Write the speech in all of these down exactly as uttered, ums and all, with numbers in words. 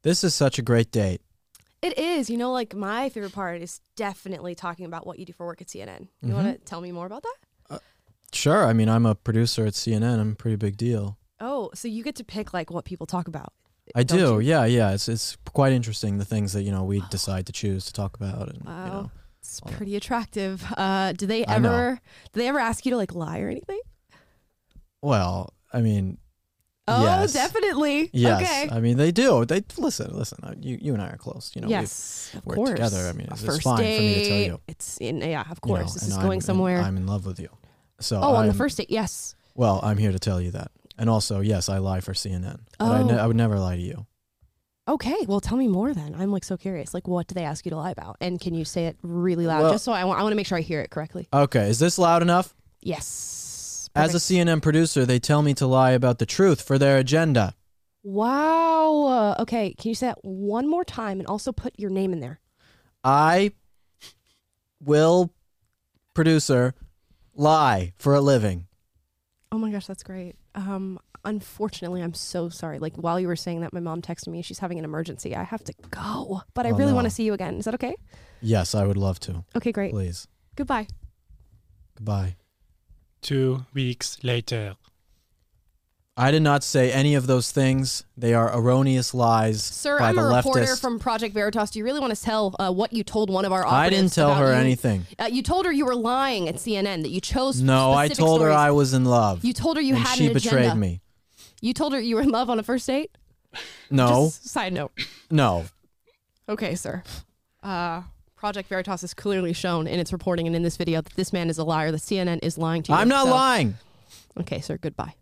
This is such a great date. It is. You know, like my favorite part is definitely talking about what you do for work at C N N. You Mm-hmm. want to tell me more about that? Uh, sure. I mean, I'm a producer at C N N. I'm a pretty big deal. Oh, so you get to pick like what people talk about. I don't do. you? Yeah, yeah. It's it's quite interesting, the things that, you know, we decide to choose to talk about. And, Wow. you know, It's pretty attractive. Uh, do they I know. ever do they ever ask you to like lie or anything? well, I mean, Oh, yes. definitely. Yes. Okay. I mean, they do. They listen, listen. uh, You you and I are close. You know, yes, we've of worked course. together. I mean, A it's, first it's fine date. for me to tell you. It's in, yeah, of you know, course. this and is I'm- going and somewhere. I'm in love with you. So oh, on the I'm- first date, yes. Well, I'm here to tell you that. And also, yes, I lie for C N N. But I, ne- Oh. I would never lie to you. Okay, well, tell me more then. I'm like so curious. Like, what do they ask you to lie about? And can you say it really loud, Well- just so I want I want to make sure I hear it correctly? Okay, is this loud enough? Yes. As a Perfect. C N N producer, they tell me to lie about the truth for their agenda. Wow. Uh, okay, can you say that one more time and also put your name in there? I will, producer, lie for a living. Oh my gosh, that's great. Um, unfortunately, I'm so sorry. Like while you were saying that, my mom texted me. She's having an emergency. I have to go, but I Oh, really no. want to see you again. Is that okay? Yes, I would love to. Okay, great. Please. Goodbye. Goodbye. Two weeks later. I did not say any of those things. They are erroneous lies Sir, by I'm the a reporter leftist. from Project Veritas. Do you really want to tell uh, what you told one of our I operatives? didn't tell about her you? anything. Uh, you told her you were lying at C N N, that you chose No, I specific told her stories. I was in love. You told her you and had she an betrayed agenda. me. You told her you were in love on a first date? No, Just side note. no. Okay, sir. Uh, Project Veritas has clearly shown in its reporting and in this video that this man is a liar. The C N N is lying to you. I'm not So- lying. Okay, sir. Goodbye.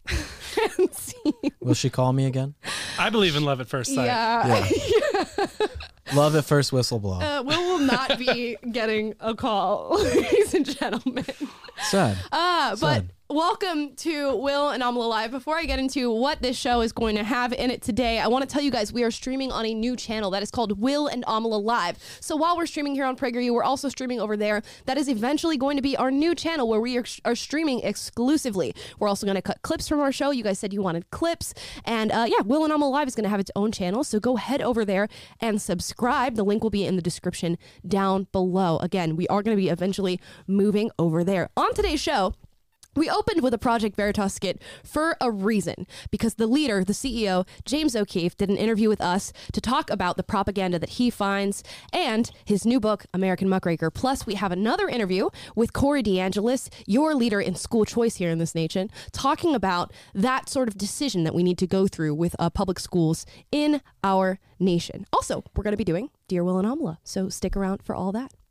Will she call me again? I believe in love at first sight. Yeah. Love at first whistle blow. Uh, Will will not be getting a call, ladies and gentlemen. Sad. Uh, but Sad. welcome to Will and Amala Live. Before I get into what this show is going to have in it today, I want to tell you guys we are streaming on a new channel that is called Will and Amala Live. So while we're streaming here on PragerU, we're also streaming over there. That is eventually going to be our new channel where we are, are streaming exclusively. We're also going to cut clips from our show. You guys said you wanted clips. And uh, yeah, Will and Amala Live is going to have its own channel. So go head over there and subscribe. The link will be in the description down below. Again, we are going to be eventually moving over there. On today's show, we opened with a Project Veritas skit for a reason, because the leader, the C E O, James O'Keefe, did an interview with us to talk about the propaganda that he finds and his new book, American Muckraker. Plus, we have another interview with Corey DeAngelis, your leader in school choice here in this nation, talking about that sort of decision that we need to go through with uh, public schools in our nation. Also, we're going to be doing Dear Will and Amala, so stick around for all that.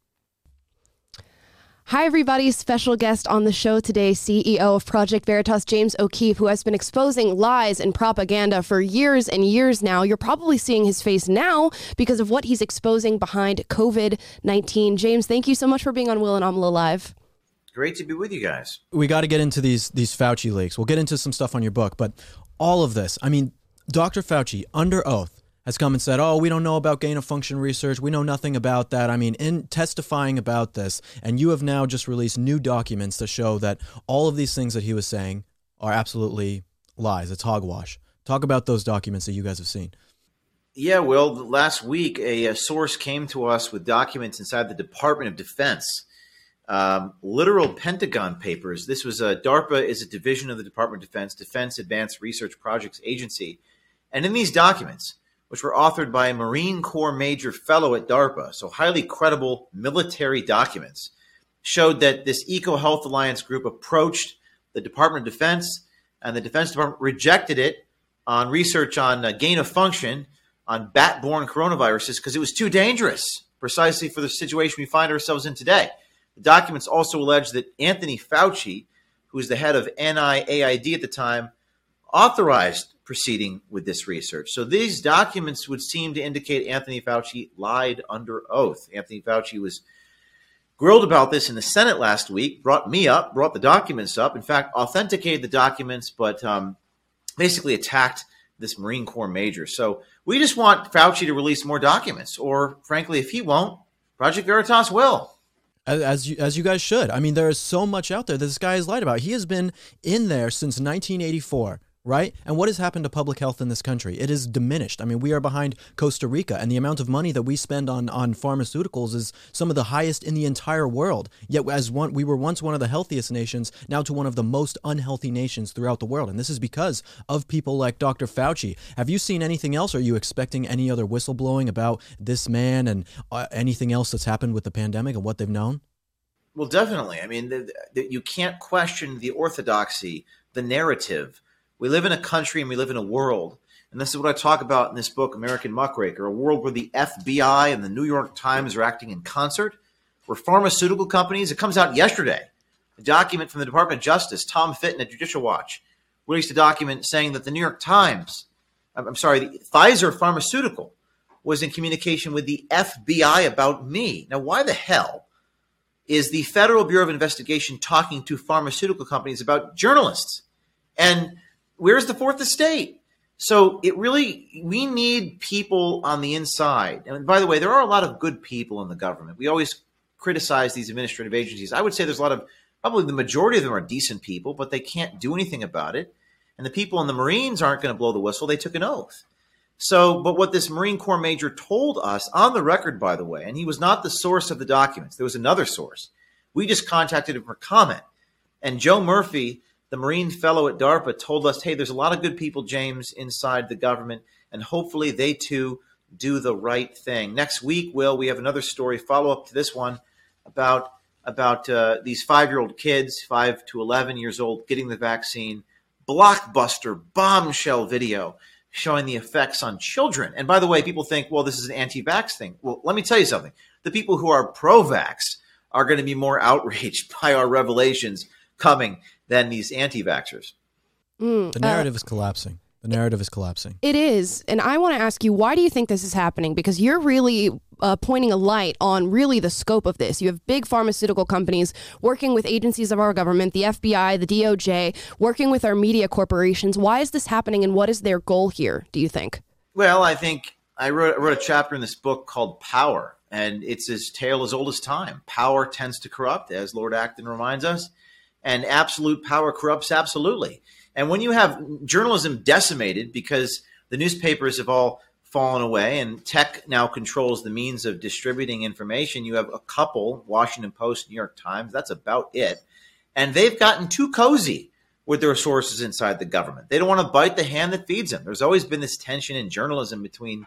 Hi, everybody. Special guest on the show today, C E O of Project Veritas, James O'Keefe, who has been exposing lies and propaganda for years and years now. You're probably seeing his face now because of what he's exposing behind COVID nineteen. James, thank you so much for being on Will and Amala Live. Great to be with you guys. We got to get into these these Fauci leaks. We'll get into some stuff on your book, but all of this, I mean, Doctor Fauci, under oath, has come and said, oh, we don't know about gain-of-function research. We know nothing about that. I mean, in testifying about this, and you have now just released new documents to show that all of these things that he was saying are absolutely lies. It's hogwash. Talk about those documents that you guys have seen. Yeah, well, last week a, a source came to us with documents inside the Department of Defense, um, literal Pentagon papers. This was a DARPA is a division of the Department of Defense, Defense Advanced Research Projects Agency, and in these documents, which were authored by a Marine Corps Major Fellow at DARPA, so highly credible military documents, showed that this EcoHealth Alliance group approached the Department of Defense, and the Defense Department rejected it on research on uh, gain of function on bat-borne coronaviruses because it was too dangerous, precisely for the situation we find ourselves in today. The documents also allege that Anthony Fauci, who was the head of N I A I D at the time, authorized proceeding with this research. So these documents would seem to indicate Anthony Fauci lied under oath. Anthony Fauci was grilled about this in the Senate last week, brought me up, brought the documents up, in fact, authenticated the documents, but um, basically attacked this Marine Corps major. So we just want Fauci to release more documents, or frankly, if he won't, Project Veritas will. As, as you as you guys should. I mean, there is so much out there that this guy has lied about. He has been in there since nineteen eighty-four, right? And what has happened to public health in this country? It is diminished. I mean, we are behind Costa Rica, and the amount of money that we spend on, on pharmaceuticals is some of the highest in the entire world. Yet, as one, we were once one of the healthiest nations, now to one of the most unhealthy nations throughout the world. And this is because of people like Doctor Fauci. Have you seen anything else? Are you expecting any other whistleblowing about this man and uh, anything else that's happened with the pandemic and what they've known? Well, definitely. I mean, the, the, you can't question the orthodoxy, the narrative. We live in a country and we live in a world, and this is what I talk about in this book, American Muckraker, a world where the F B I and the New York Times are acting in concert, where pharmaceutical companies, it comes out yesterday, a document from the Department of Justice, Tom Fitton at Judicial Watch, released a document saying that the New York Times, I'm sorry, the Pfizer Pharmaceutical was in communication with the F B I about me. Now, why the hell is the Federal Bureau of Investigation talking to pharmaceutical companies about journalists? And where's the fourth estate? So it really, we need people on the inside. And by the way, there are a lot of good people in the government. We always criticize these administrative agencies. I would say there's a lot of, probably the majority of them are decent people, but they can't do anything about it. And the people in the Marines aren't going to blow the whistle. They took an oath. So, but what this Marine Corps major told us on the record, by the way, and he was not the source of the documents. There was another source. We just contacted him for comment. And Joe Murphy, the Marine fellow at DARPA, told us, hey, there's a lot of good people, James, inside the government, and hopefully they too do the right thing. Next week, Will, we have another story, follow up to this one, about, about uh, these five-year-old kids, five to eleven years old, getting the vaccine. Blockbuster, bombshell video showing the effects on children. And by the way, people think, well, this is an anti-vax thing. Well, let me tell you something. The people who are pro-vax are going to be more outraged by our revelations coming than these anti-vaxxers. Mm, the narrative uh, is collapsing. The narrative is collapsing. It is. And I want to ask you, why do you think this is happening? Because you're really uh, pointing a light on really the scope of this. You have big pharmaceutical companies working with agencies of our government, the F B I, the D O J, working with our media corporations. Why is this happening, and what is their goal here, do you think? Well, I think I wrote, I wrote a chapter in this book called Power, and it's as tale as old as time. Power tends to corrupt, as Lord Acton reminds us, and absolute power corrupts absolutely. And when you have journalism decimated because the newspapers have all fallen away and tech now controls the means of distributing information, you have a couple, Washington Post, New York Times, that's about it. And they've gotten too cozy with their sources inside the government. They don't want to bite the hand that feeds them. There's always been this tension in journalism between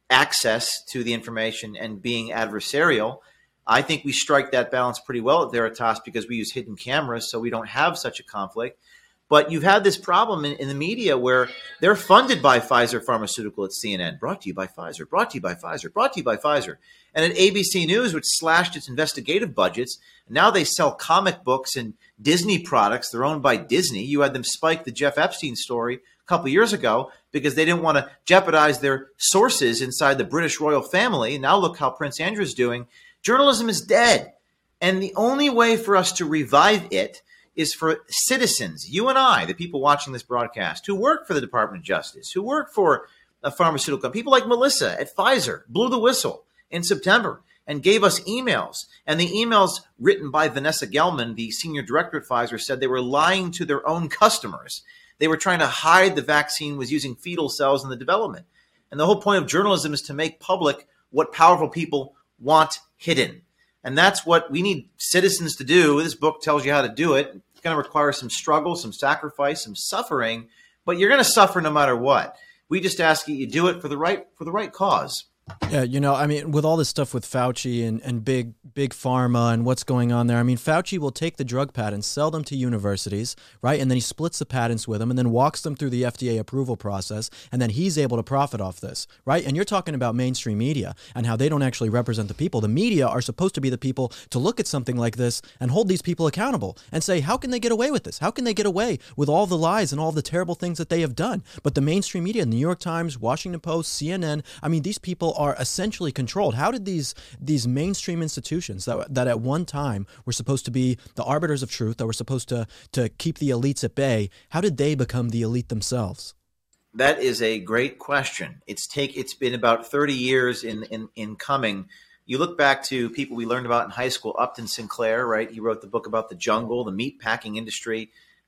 access to the information and being adversarial. I think we strike that balance pretty well at Veritas because we use hidden cameras, so we don't have such a conflict. But you've had this problem in, in the media where they're funded by Pfizer Pharmaceutical at C N N, brought to you by Pfizer, brought to you by Pfizer, brought to you by Pfizer. And at A B C News, which slashed its investigative budgets, now they sell comic books and Disney products. They're owned by Disney. You had them spike the Jeff Epstein story a couple of years ago because they didn't want to jeopardize their sources inside the British royal family. Now look how Prince Andrew is doing. Journalism is dead. And the only way for us to revive it is for citizens, you and I, the people watching this broadcast, who work for the Department of Justice, who work for a pharmaceutical company, people like Melissa at Pfizer, blew the whistle in September and gave us emails. And the emails written by Vanessa Gelman, the senior director at Pfizer, said they were lying to their own customers. They were trying to hide the vaccine was using fetal cells in the development. And the whole point of journalism is to make public what powerful people want hidden. And that's what we need citizens to do. This book tells you how to do it. It's going to require some struggle, some sacrifice, some suffering, but you're going to suffer no matter what. We just ask you, you do it for the right for the right cause. Yeah, you know, I mean, with all this stuff with Fauci and, and big big pharma and what's going on there, I mean, Fauci will take the drug patents, sell them to universities, right? And then he splits the patents with them and then walks them through the F D A approval process. And then he's able to profit off this, right? And you're talking about mainstream media and how they don't actually represent the people. The media are supposed to be the people to look at something like this and hold these people accountable and say, how can they get away with this? How can they get away with all the lies and all the terrible things that they have done? But the mainstream media, New York Times, Washington Post, C N N, I mean, these people are essentially controlled. How did these these mainstream institutions that that at one time were supposed to be the arbiters of truth, that were supposed to to keep the elites at bay, how did they become the elite themselves? That is a great question. It's take it's been about thirty years in in in coming. You look back to people we learned about in high school, Upton Sinclair, right? He wrote the book about the jungle, the meat packing industry.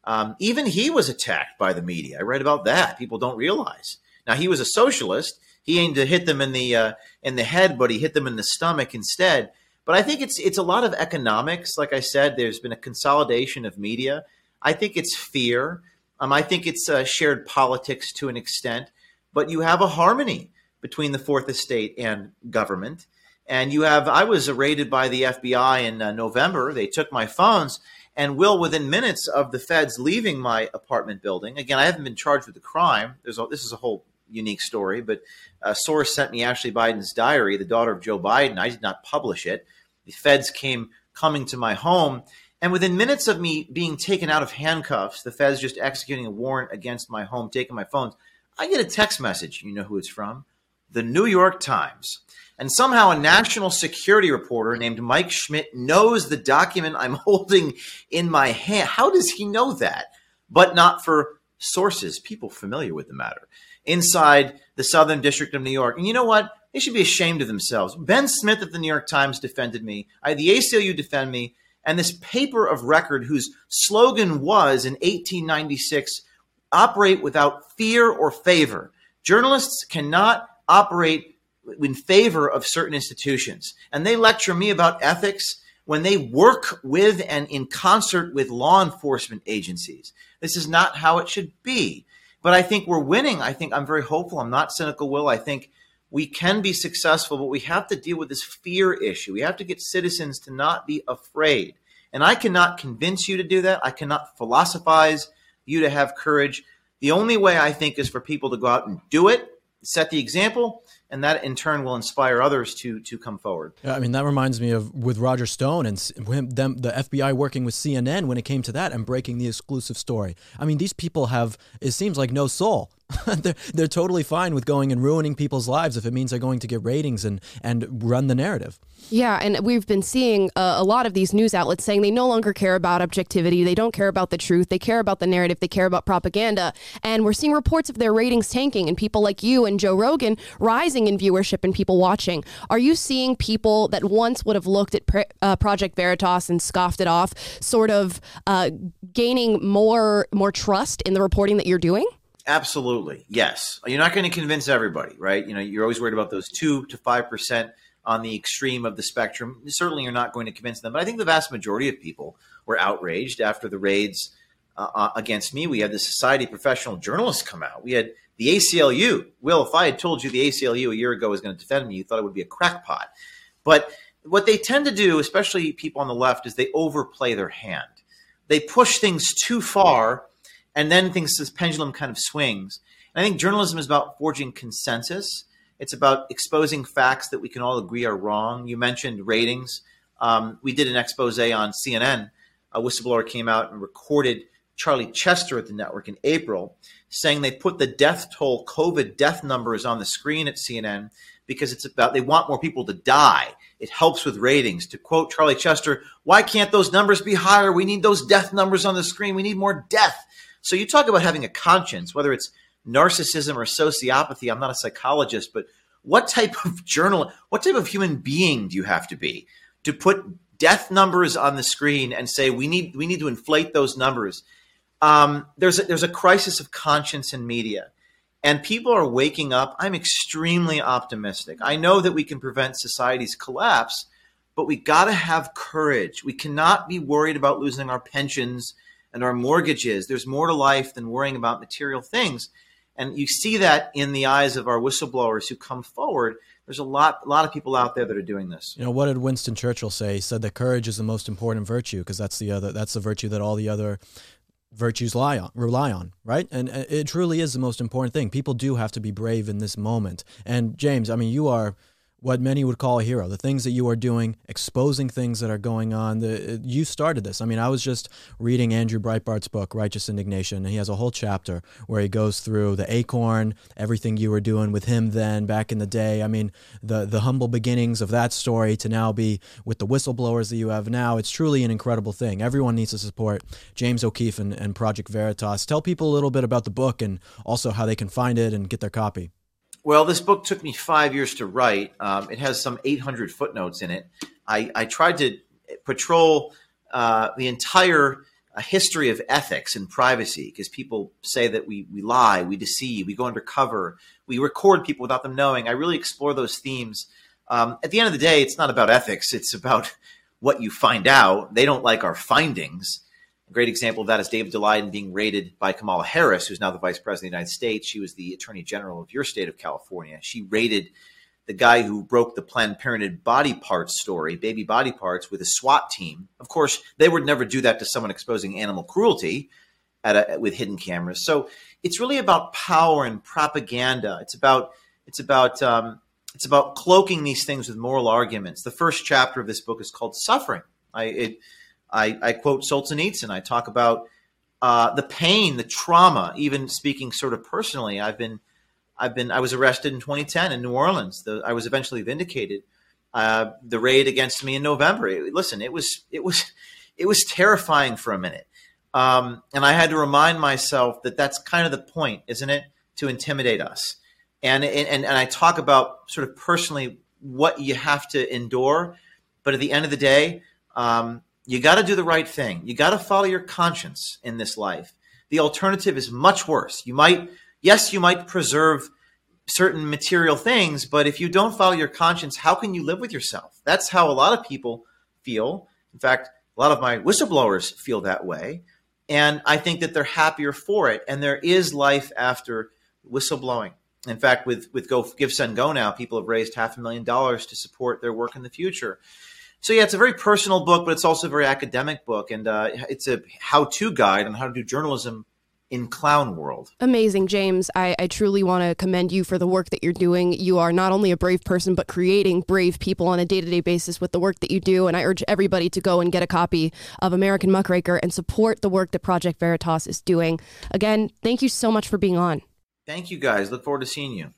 Um, even he was attacked by the media. I read about that. People don't realize. Now, he was a socialist. He aimed to hit them in the uh, in the head, but he hit them in the stomach instead. But I think it's it's a lot of economics. Like I said, there's been a consolidation of media. I think it's fear. Um, I think it's uh, shared politics to an extent. But you have a harmony between the Fourth Estate and government. And you have, I was raided by the F B I in uh, November. They took my phones. And Will, within minutes of the feds leaving my apartment building, again, I haven't been charged with the crime. There's a, this is a whole unique story, but a source sent me Ashley Biden's diary, the daughter of Joe Biden. I did not publish it. The feds came coming to my home. And within minutes of me being taken out of handcuffs, the feds just executing a warrant against my home, taking my phones, I get a text message. You know who it's from? The New York Times. And somehow a national security reporter named Mike Schmidt knows the document I'm holding in my hand. How does he know that? But not for sources, people familiar with the matter, inside the Southern District of New York. And you know what? They should be ashamed of themselves. Ben Smith at the New York Times defended me. I had the A C L U defend me. And this paper of record whose slogan was in eighteen ninety-six, operate without fear or favor. Journalists cannot operate in favor of certain institutions. And they lecture me about ethics when they work with and in concert with law enforcement agencies. This is not how it should be. But I think we're winning. I think I'm very hopeful. I'm not cynical, Will. I think we can be successful, but we have to deal with this fear issue. We have to get citizens to not be afraid. And I cannot convince you to do that. I cannot philosophize you to have courage. The only way, I think, is for people to go out and do it, set the example, and that in turn will inspire others to to come forward. Yeah, I mean, that reminds me of with Roger Stone and him, them, the F B I working with C N N when it came to that and breaking the exclusive story. I mean, these people have, it seems like, no soul. they're, they're totally fine with going and ruining people's lives if it means they're going to get ratings and, and run the narrative. Yeah, and we've been seeing uh, a lot of these news outlets saying they no longer care about objectivity. They don't care about the truth. They care about the narrative. They care about propaganda. And we're seeing reports of their ratings tanking and people like you and Joe Rogan rising in viewership and people watching. Are you seeing people that once would have looked at pre- uh, Project Veritas and scoffed it off sort of uh, gaining more more trust in the reporting that you're doing? Absolutely. Yes. You're not going to convince everybody, right? You know, you're always worried about those two to five percent on the extreme of the spectrum. Certainly you're not going to convince them. But I think the vast majority of people were outraged after the raids uh, against me. We had the Society of Professional Journalists come out. We had the A C L U. Will, if I had told you the A C L U a year ago was going to defend me, you thought it would be a crackpot. But what they tend to do, especially people on the left, is they overplay their hand. They push things too far, and then things, this pendulum kind of swings. And I think journalism is about forging consensus. It's about exposing facts that we can all agree are wrong. You mentioned ratings. Um, we did an expose on C N N. A whistleblower came out and recorded Charlie Chester at the network in April, saying they put the death toll, COVID death numbers on the screen at C N N because it's about, they want more people to die. It helps with ratings. To quote Charlie Chester, why can't those numbers be higher? We need those death numbers on the screen. We need more death. So you talk about having a conscience, whether it's narcissism or sociopathy. I'm not a psychologist, but what type of journal, what type of human being do you have to be to put death numbers on the screen and say we need we need to inflate those numbers? Um, there's a, there's a crisis of conscience in media, and people are waking up. I'm extremely optimistic. I know that we can prevent society's collapse, but we got to have courage. We cannot be worried about losing our pensions and our mortgages. There's more to life than worrying about material things. And you see that in the eyes of our whistleblowers who come forward. There's a lot, a lot of people out there that are doing this. You know, what did Winston Churchill say? He said that courage is the most important virtue because that's the other, that's the virtue that all the other virtues lie on, rely on, right? And it truly is the most important thing. People do have to be brave in this moment. And James, I mean, you are what many would call a hero. The things that you are doing, exposing things that are going on. The, you started this. I mean, I was just reading Andrew Breitbart's book, Righteous Indignation, and he has a whole chapter where he goes through the Acorn, everything you were doing with him then back in the day. I mean, the the humble beginnings of that story to now be with the whistleblowers that you have now. It's truly an incredible thing. Everyone needs to support James O'Keefe and, and Project Veritas. Tell people a little bit about the book and also how they can find it and get their copy. Well, this book took me five years to write. Um, it has some eight hundred footnotes in it. I, I tried to patrol uh, the entire a history of ethics and privacy, because people say that we we lie, we deceive, we go undercover, we record people without them knowing. I really explore those themes. Um, at the end of the day, it's not about ethics. It's about what you find out. They don't like our findings. A great example of that is David Daleiden being raided by Kamala Harris, who's now the Vice President of the United States. She was the Attorney General of your state of California. She raided the guy who broke the Planned Parenthood body parts story, baby body parts, with a SWAT team. Of course, they would never do that to someone exposing animal cruelty at a, with hidden cameras. So it's really about power and propaganda. It's about it's about um, it's about cloaking these things with moral arguments. The first chapter of this book is called Suffering. I it, I, I quote Solzhenitsyn. I talk about uh, the pain, the trauma. Even speaking sort of personally, I've been. I've been. I was arrested in twenty ten in New Orleans. The, I was eventually vindicated. Uh, the raid against me in November. It, listen, it was it was it was terrifying for a minute, um, and I had to remind myself that that's kind of the point, isn't it? To intimidate us. And and and I talk about sort of personally what you have to endure, but at the end of the day, um, you got to do the right thing. You got to follow your conscience in this life. The alternative is much worse. You might. Yes, you might preserve certain material things, but if you don't follow your conscience, how can you live with yourself? That's how a lot of people feel. In fact, a lot of my whistleblowers feel that way. And I think that they're happier for it. And there is life after whistleblowing. In fact, with, with Go Give, Send, Go now, people have raised half a million dollars to support their work in the future. So yeah, it's a very personal book, but it's also a very academic book. And uh, it's a how-to guide on how to do journalism in clown world. Amazing, James. I, I truly want to commend you for the work that you're doing. You are not only a brave person, but creating brave people on a day-to-day basis with the work that you do. And I urge everybody to go and get a copy of American Muckraker and support the work that Project Veritas is doing. Again, thank you so much for being on. Thank you, guys. Look forward to seeing you.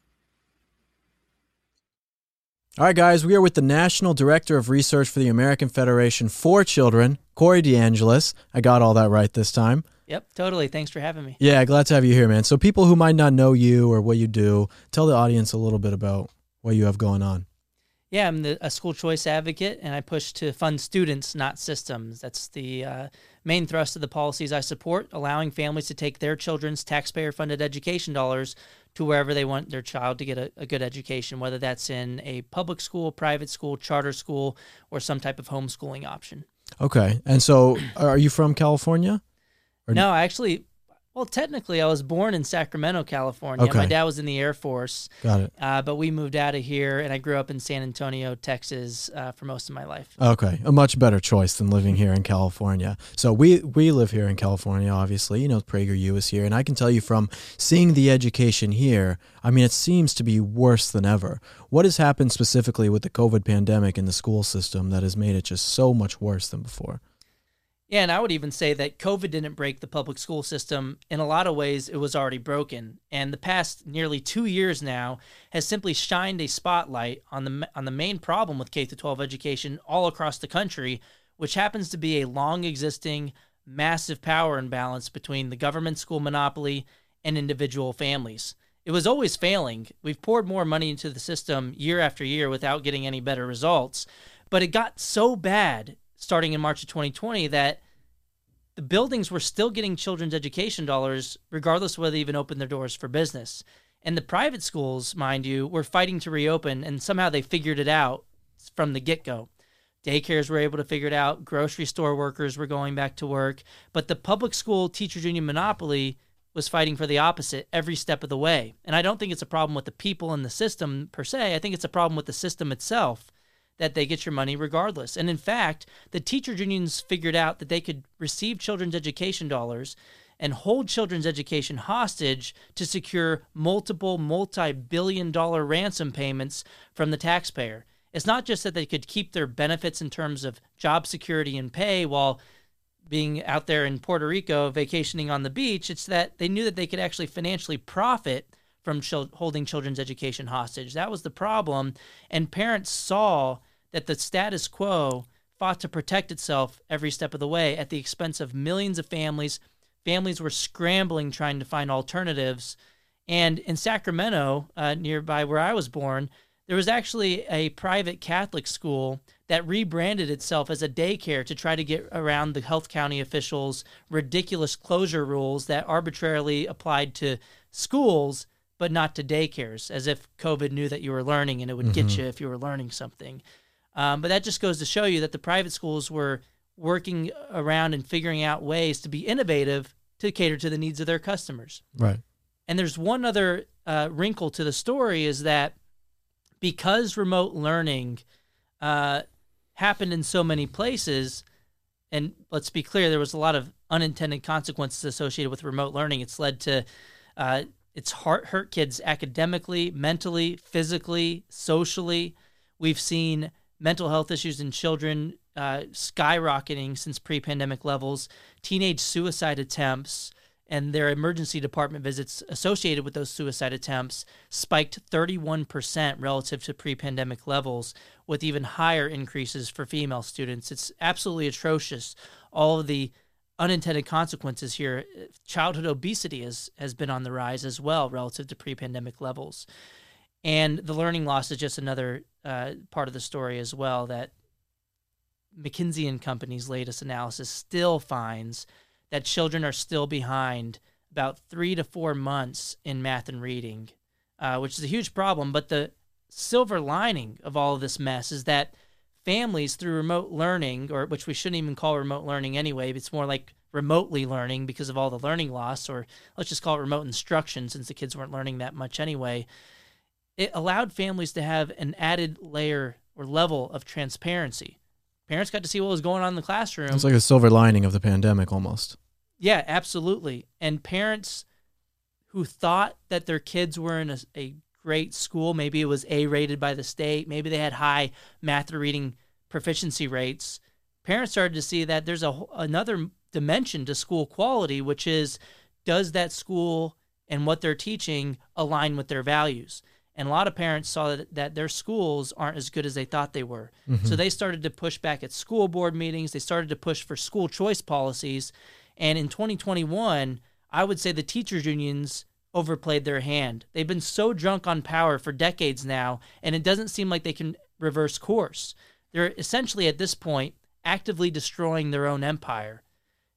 All right, guys, we are with the National Director of Research for the American Federation for Children, Corey DeAngelis. I got all that right this time. Yep, totally. Thanks for having me. Yeah, glad to have you here, man. So people who might not know you or what you do, tell the audience a little bit about what you have going on. Yeah, I'm the, a school choice advocate, and I push to fund students, not systems. That's the uh, main thrust of the policies I support, allowing families to take their children's taxpayer-funded education dollars to wherever they want their child to get a, a good education, whether that's in a public school, private school, charter school, or some type of homeschooling option. Okay. And so are you from California? Or no, actually, well, technically, I was born in Sacramento, California. Okay. My dad was in the Air Force. Got it. Uh, but we moved out of here, and I grew up in San Antonio, Texas, uh, for most of my life. Okay. A much better choice than living here in California. So we, we live here in California, obviously. You know, PragerU is here. And I can tell you from seeing the education here, I mean, it seems to be worse than ever. What has happened specifically with the COVID pandemic in the school system that has made it just so much worse than before? Yeah, and I would even say that COVID didn't break the public school system. In a lot of ways, it was already broken. And the past nearly two years now has simply shined a spotlight on the on the main problem with K through twelve education all across the country, which happens to be a long-existing, massive power imbalance between the government school monopoly and individual families. It was always failing. We've poured more money into the system year after year without getting any better results. But it got so bad starting in March of twenty twenty that the buildings were still getting children's education dollars regardless of whether they even opened their doors for business. And the private schools, mind you, were fighting to reopen, and somehow they figured it out from the get-go. Daycares were able to figure it out. Grocery store workers were going back to work. But the public school teachers union monopoly was fighting for the opposite every step of the way. And I don't think it's a problem with the people in the system per se. I think it's a problem with the system itself, that they get your money regardless. And in fact, the teacher unions figured out that they could receive children's education dollars and hold children's education hostage to secure multiple multi-billion dollar ransom payments from the taxpayer. It's not just that they could keep their benefits in terms of job security and pay while being out there in Puerto Rico vacationing on the beach. It's that they knew that they could actually financially profit from chil- holding children's education hostage. That was the problem. And parents saw that the status quo fought to protect itself every step of the way at the expense of millions of families. Families were scrambling trying to find alternatives. And in Sacramento, uh, nearby where I was born, There was actually a private Catholic school that rebranded itself as a daycare to try to get around the Health County officials' ridiculous closure rules that arbitrarily applied to schools but not to daycares, as if COVID knew that you were learning and it would Mm-hmm. get you if you were learning something. Um, but that just goes to show you that the private schools were working around and figuring out ways to be innovative to cater to the needs of their customers. Right. And there's one other uh, wrinkle to the story is that because remote learning uh, happened in so many places, and let's be clear, there was a lot of unintended consequences associated with remote learning. It's led to uh, it's hurt, hurt kids academically, mentally, physically, socially. We've seen mental health issues in children uh, skyrocketing since pre-pandemic levels, teenage suicide attempts and their emergency department visits associated with those suicide attempts spiked thirty-one percent relative to pre-pandemic levels, with even higher increases for female students. It's absolutely atrocious. All of the unintended consequences here. Childhood obesity has, has been on the rise as well relative to pre-pandemic levels. And the learning loss is just another uh, part of the story as well, that McKinsey and Company's latest analysis still finds that children are still behind about three to four months in math and reading, uh, which is a huge problem. But the silver lining of all of this mess is that families, through remote learning, or which we shouldn't even call remote learning anyway, it's more like remotely learning because of all the learning loss, or let's just call it remote instruction since the kids weren't learning that much anyway. It allowed families to have an added layer or level of transparency. Parents got to see what was going on in the classroom. It's like a silver lining of the pandemic almost. Yeah, absolutely. And parents who thought that their kids were in a, a great school, maybe it was A-rated by the state, maybe they had high math or reading proficiency rates, parents started to see that there's a another dimension to school quality, which is, does that school and what they're teaching align with their values? And a lot of parents saw that, that their schools aren't as good as they thought they were. Mm-hmm. So they started to push back at school board meetings. They started to push for school choice policies. And in twenty twenty-one, I would say the teachers' unions overplayed their hand. They've been so drunk on power for decades now, and it doesn't seem like they can reverse course. They're essentially, at this point, actively destroying their own empire.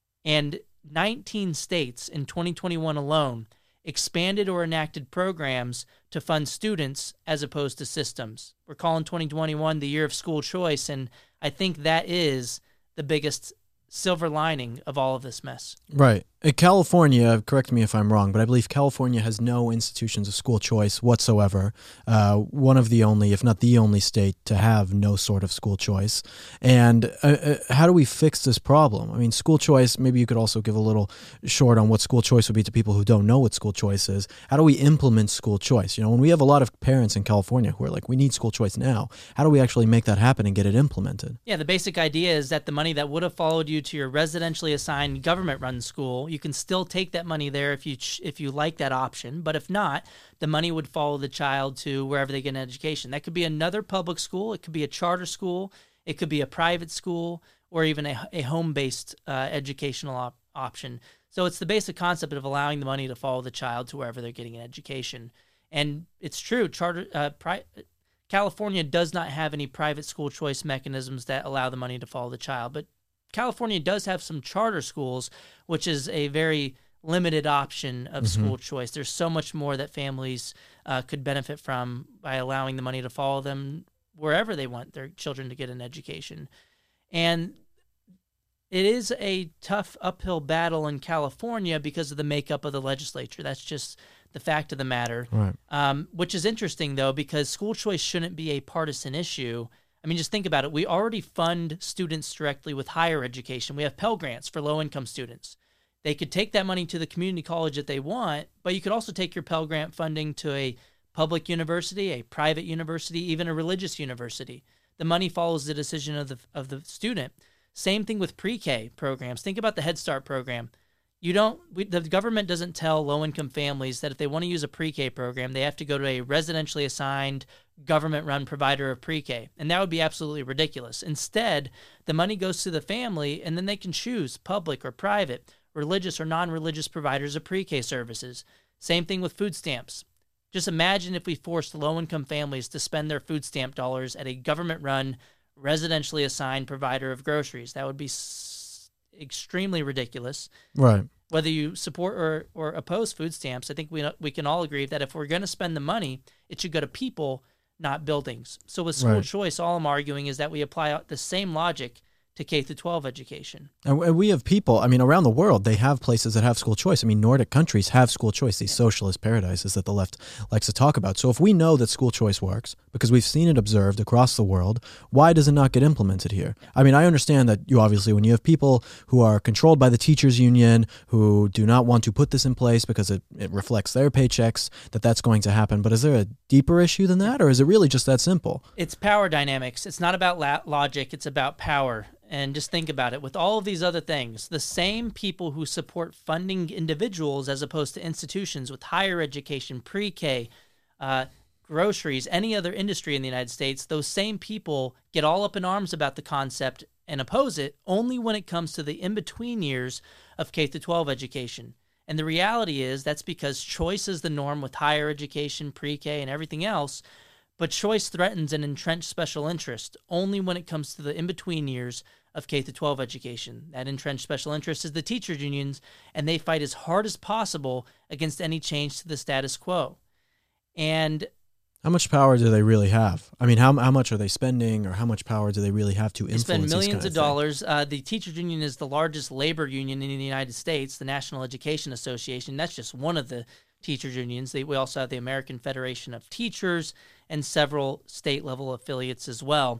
And nineteen states in twenty twenty-one alone expanded or enacted programs to fund students as opposed to systems. We're calling twenty twenty-one the year of school choice, and I think that is the biggest silver lining of all of this mess. Right. In California, correct me if I'm wrong, but I believe California has no institutions of school choice whatsoever. Uh, one of the only, if not the only state to have no sort of school choice. And uh, uh, how do we fix this problem? I mean, school choice, maybe you could also give a little short on what school choice would be to people who don't know what school choice is. How do we implement school choice? You know, when we have a lot of parents in California who are like, we need school choice now, how do we actually make that happen and get it implemented? Yeah, the basic idea is that the money that would have followed you to your residentially assigned government-run school, you can still take that money there if you if you like that option. But if not, the money would follow the child to wherever they get an education. That could be another public school. It could be a charter school. It could be a private school, or even a, a home-based uh, educational op- option. So it's the basic concept of allowing the money to follow the child to wherever they're getting an education. And it's true, charter uh, pri- California does not have any private school choice mechanisms that allow the money to follow the child, but California does have some charter schools, which is a very limited option of mm-hmm. school choice. There's so much more that families uh, could benefit from by allowing the money to follow them wherever they want their children to get an education. And it is a tough uphill battle in California because of the makeup of the legislature. That's just the fact of the matter, right. um, which is interesting, though, because school choice shouldn't be a partisan issue. I mean, just think about it. We already fund students directly with higher education. We have Pell Grants for low-income students. They could take that money to the community college that they want, but you could also take your Pell Grant funding to a public university, a private university, even a religious university. The money follows the decision of the of the student. Same thing with pre-K programs. Think about the Head Start program. You don't. We, the government doesn't tell low-income families that if they want to use a pre-K program, they have to go to a residentially assigned government-run provider of pre-K, and that would be absolutely ridiculous. Instead, the money goes to the family, and then they can choose public or private, religious or non-religious providers of pre-K services. Same thing with food stamps. Just imagine if we forced low-income families to spend their food stamp dollars at a government-run, residentially assigned provider of groceries. That would be s- extremely ridiculous. Right. Whether you support or, or oppose food stamps, I think we we can all agree that if we're going to spend the money, it should go to people, not buildings. So with school Right. choice, all I'm arguing is that we apply the same logic to K through twelve education. And and we have people, I mean, around the world, they have places that have school choice. I mean, Nordic countries have school choice, these socialist paradises that the left likes to talk about. So if we know that school choice works, because we've seen it observed across the world, why does it not get implemented here? I mean, I understand that you obviously, when you have people who are controlled by the teachers union, who do not want to put this in place because it, it reflects their paychecks, that that's going to happen. But is there a deeper issue than that, or is it really just that simple? It's power dynamics. It's not about la- logic. It's about power. And just think about it. With all of these other things, the same people who support funding individuals as opposed to institutions with higher education, pre-K, uh, groceries, any other industry in the United States, those same people get all up in arms about the concept and oppose it only when it comes to the in-between years of K through twelve education. And the reality is that's because choice is the norm with higher education, pre-K, and everything else. But choice threatens an entrenched special interest only when it comes to the in-between years of K through twelve education. That entrenched special interest is the teachers unions, and they fight as hard as possible against any change to the status quo. And How much power do they really have? I mean, how how much are they spending, or how much power do they really have to they influence spend these millions kind of of dollars. Uh, the teachers union is the largest labor union in the United States, the National Education Association. That's just one of the teachers unions. They, we also have the American Federation of Teachers and several state-level affiliates as well.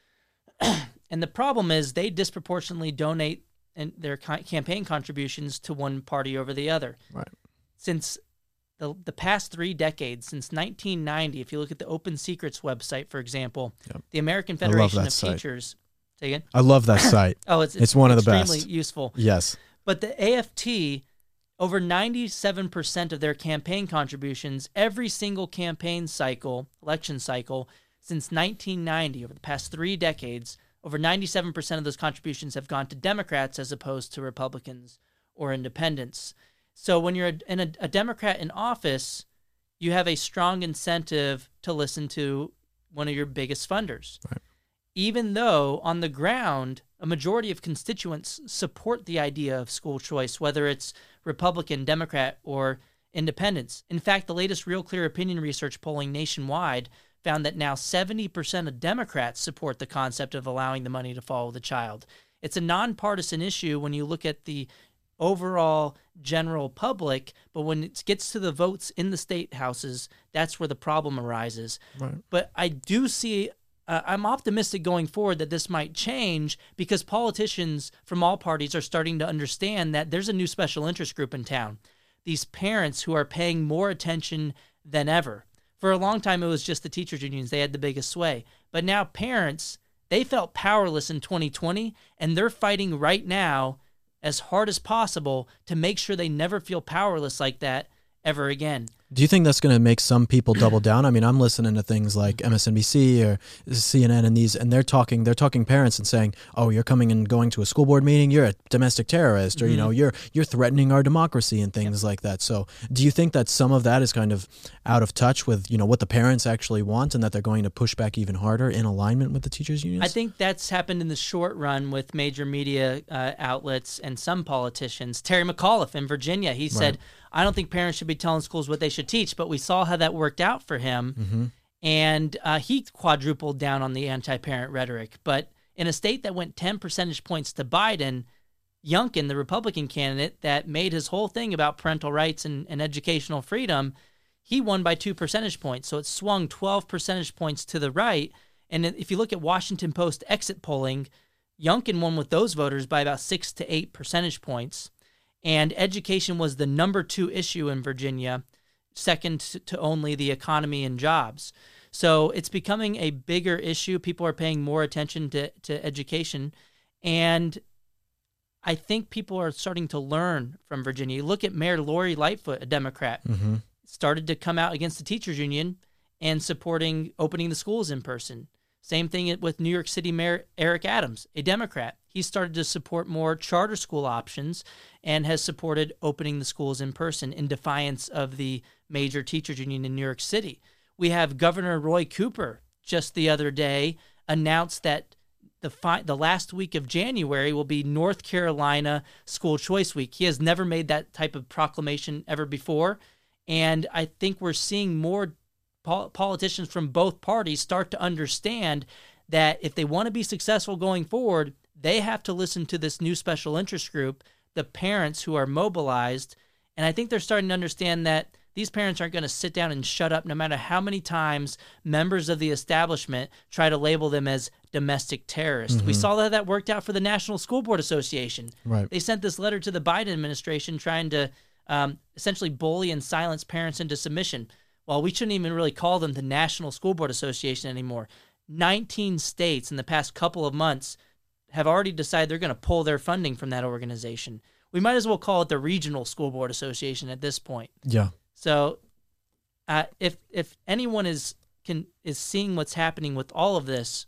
And the problem is they disproportionately donate in their ca- campaign contributions to one party over the other. Right. Since the the past three decades, since nineteen ninety, if you look at the Open Secrets website, for example, Yep. the American I love Federation that of site. Teachers. Say again? I love that site. Oh, it's, It's one of the extremely best. useful. Yes. But the A F T, over ninety-seven percent of their campaign contributions, every single campaign cycle, election cycle, since nineteen ninety, over the past three decades, over ninety-seven percent of those contributions have gone to Democrats as opposed to Republicans or independents. So when you're a, in a, a Democrat in office, you have a strong incentive to listen to one of your biggest funders. Right. Even though on the ground, a majority of constituents support the idea of school choice, whether it's Republican, Democrat, or independents. In fact, the latest Real Clear Opinion research polling nationwide found that now seventy percent of Democrats support the concept of allowing the money to follow the child. It's a nonpartisan issue when you look at the overall general public, but when it gets to the votes in the state houses, that's where the problem arises. Right. But I do see, uh, I'm optimistic going forward that this might change because politicians from all parties are starting to understand that there's a new special interest group in town. These parents who are paying more attention than ever. For a long time, it was just the teachers unions. They had the biggest sway. But now parents, they felt powerless in twenty twenty, and they're fighting right now as hard as possible to make sure they never feel powerless like that ever again. Do you think that's going to make some people double down? I mean, I'm listening to things like M S N B C or C N N and these, and they're talking, they're talking parents and saying, "Oh, you're coming and going to a school board meeting. You're a domestic terrorist, or mm-hmm. you know, you're you're threatening our democracy and things yep. like that." So, do you think that some of that is kind of out of touch with you know what the parents actually want, and that they're going to push back even harder in alignment with the teachers unions? I think that's happened in the short run with major media uh, outlets and some politicians. Terry McAuliffe in Virginia, he said, right. "I don't think parents should be telling schools what they should teach," but we saw how that worked out for him, mm-hmm. and uh, he quadrupled down on the anti-parent rhetoric. But in a state that went ten percentage points to Biden, Youngkin, the Republican candidate that made his whole thing about parental rights and, and educational freedom, he won by two percentage points. So it swung twelve percentage points to the right. And if you look at Washington Post exit polling, Youngkin won with those voters by about six to eight percentage points. And education was the number two issue in Virginia, second to only the economy and jobs. So it's becoming a bigger issue. People are paying more attention to, to education. And I think people are starting to learn from Virginia. You look at Mayor Lori Lightfoot, a Democrat, mm-hmm. started to come out against the teachers union and supporting opening the schools in person. Same thing with New York City Mayor Eric Adams, a Democrat. he started to support more charter school options and has supported opening the schools in person in defiance of the major teachers union in New York City. We have Governor Roy Cooper just the other day announced that the fi- the last week of January will be North Carolina School Choice Week. He has never made that type of proclamation ever before, and I think we're seeing more pol- politicians from both parties start to understand that if they want to be successful going forward, they have to listen to this new special interest group, the parents who are mobilized, and I think they're starting to understand that these parents aren't going to sit down and shut up no matter how many times members of the establishment try to label them as domestic terrorists. Mm-hmm. We saw how that worked out for the National School Board Association. Right. They sent this letter to the Biden administration trying to um, essentially bully and silence parents into submission. Well, we shouldn't even really call them the National School Board Association anymore. nineteen states in the past couple of months have already decided they're going to pull their funding from that organization. We might as well call it the Regional School Board Association at this point. Yeah. So, uh, if if anyone is can is seeing what's happening with all of this,